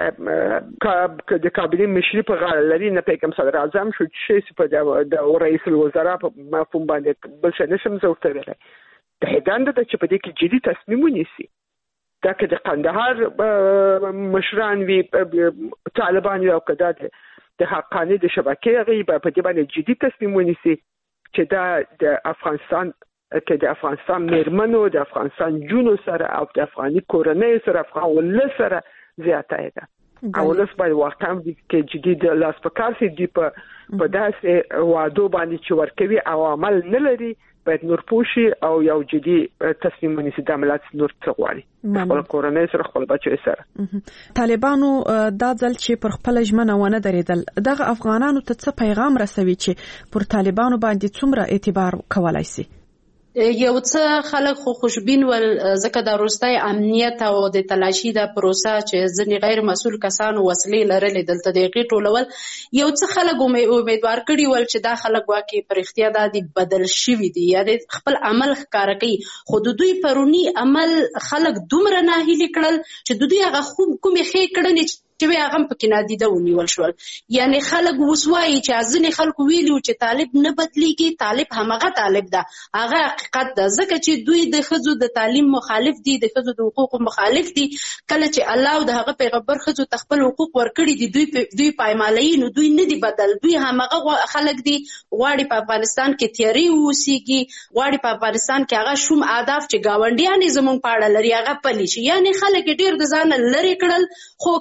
[SPEAKER 4] د کابینې مشري په غاړه لري نه پیغام صدر اعظم شو چې په د رئیس الوزرا په مفهوم باندې بل څه نشم زه ورته ویلی د هدانده ده چې په دې کې جدي تصمیم ونیسي دا که د قندهار مشران وي طالبان وي او که دا د حقاني د شبکې هغې په دې باندې جدي تصمیم ونیسي چې دا د افغانستان کې د افغانستان میرمنو د افغانستان جونو سره او د افغاني کورنۍ سره افغان ولس سره زیاته ده او ولس باید واقعا کې جدي د لاس په کار سي دی په په داسې وعدو باندې چې ورکوي او عمل نه لري باید نور پوشي او یو جدي تصمیم ونیسي د عملیات نور څه غواړي خپل کورنۍ سره خپل بچو سره
[SPEAKER 3] طالبانو دا ځل چې پر خپل ژمنه ونه درېدل دغه افغانانو ته څه پیغام رسوي چې پر طالبانو باندې څومره اعتبار کولای شي
[SPEAKER 9] یو څه خلک خو خوشبین ول ځکه د روستای امنیت او د تلاشي د پروسه چې ځنې غیر مسؤل کسانو وسلې لرلې دلته د غي ټولول یو څه خلک امیدوار کړي ول چې دا خلک واکې پر اختیار د بدل شوی دي یا خپل عمل ښکار کوي خو د دوی پرونی عمل خلک دومره ناهیلي کړل چې د دوی هغه خوب کومې خې کړنې چې هغه پکې نادیده ونیول شول یعنی خلک وسوایي چې ځنې خلکو ویلو چې طالب نه بدلیږي طالب همغه طالب ده هغه حقیقت ده ځکه چې دوی د ښځو د تعلیم مخالف دي د ښځو د حقوقو مخالف دي کله چې الله او د هغه پیغمبر ښځو ته خپل حقوق ورکړي دي دوی دوی پایمالي نو دوی نه دي بدل دوی همغه خلک دي غواړي په افغانستان کې تیاری ووسیږي غواړي په افغانستان کې هغه شوم آداب چې گاونډیان زمون پاړه لري هغه پلي شي یعنی خلک ډیر د ځان لري کړل خو که دوی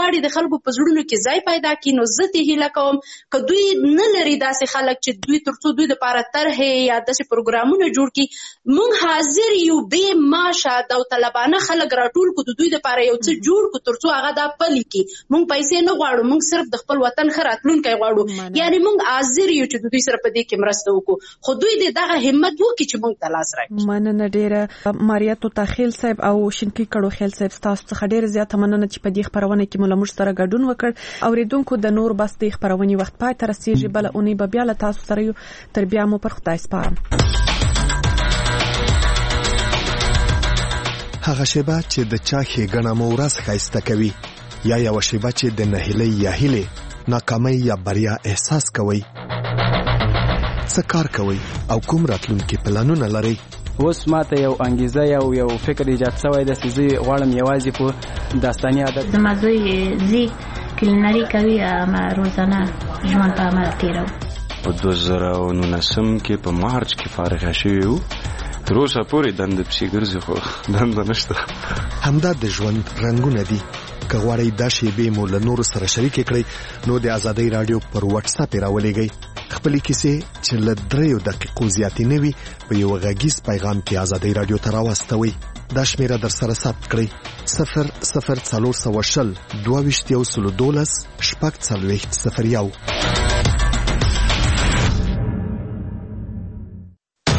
[SPEAKER 9] غواړي د خلکو په زړونو کې ځای پیدا کړي، نو زه ته هیله کوم که دوی نه لري داسې خلک چې دوی ترڅو دوی د پاره طرحې یا داسې پروګرامونه جوړ کړي، موږ حاضر یو بې معاشه داوطلبانه خلک راټول کړو، د دوی دپاره یو څه جوړ کړو ترڅو هغه دا پلي کړي. موږ پیسې نه غواړو، موږ صرف د خپل وطن ښه راتلونکی غواړو، یعنې موږ حاضر یو چې د دوی سره په دې کې مرسته وکړو، خو دوی دې دغه همت وکړي چې موږ ته لاس راکړي.
[SPEAKER 3] مننه ډېره ماریا توتاخیل صاحب او شینکي کړو خیل صاحب، ستاسو څخه ډېره زیاته مننه چې په دې خپرونه کې مو له موږ سره ګډون وکړ. اوریدونکو د نور بس د خپرونې وخت پای ته رسیږي، بله اونۍ به بیا له تاسو سره یو، تر بیا مو پر خدای سپارم.
[SPEAKER 8] هغه شیبه چې د چا ښېګڼه مو ورځ ښایسته کوي، یا یوه شیبه چې د نهیلۍ یا هیلې ناکامۍ یا بریا احساس کوئ، څه کار کوئ او کوم راتلونکي پلانونه لرئ؟
[SPEAKER 10] اوس ماته یو انګیزه یا یو فکر ایجاد شوی دی چې زه غواړم یوازې په داستاني عادت
[SPEAKER 11] زما زوی زی کلینري کوي، ما روزانه ژوند په عمل تېرو.
[SPEAKER 12] په دوه زره او نولسم کې په مارچ کې فارغه شوي وو، تر اوسه پورې دنده پسې ګرځي خو دنده نشته.
[SPEAKER 8] همدا د ژوند رنګونه دي. که غواړئ دا شیبې مو له نورو سره شریکې کړئ نو د ازادۍ راډیو پر واتس اپ یې راولېږئ. خپلې کیسې چې له دریو دقیقو زیاتې نه وي په یو غږیز پیغام کې ازادۍ راډیو ته راواستوئ. دا شمیره در سره ثبت کړئ: صفر صفر څلور سوه شل دوه ویشت یو سلو دولس شپږ څلوېښت صفر یو.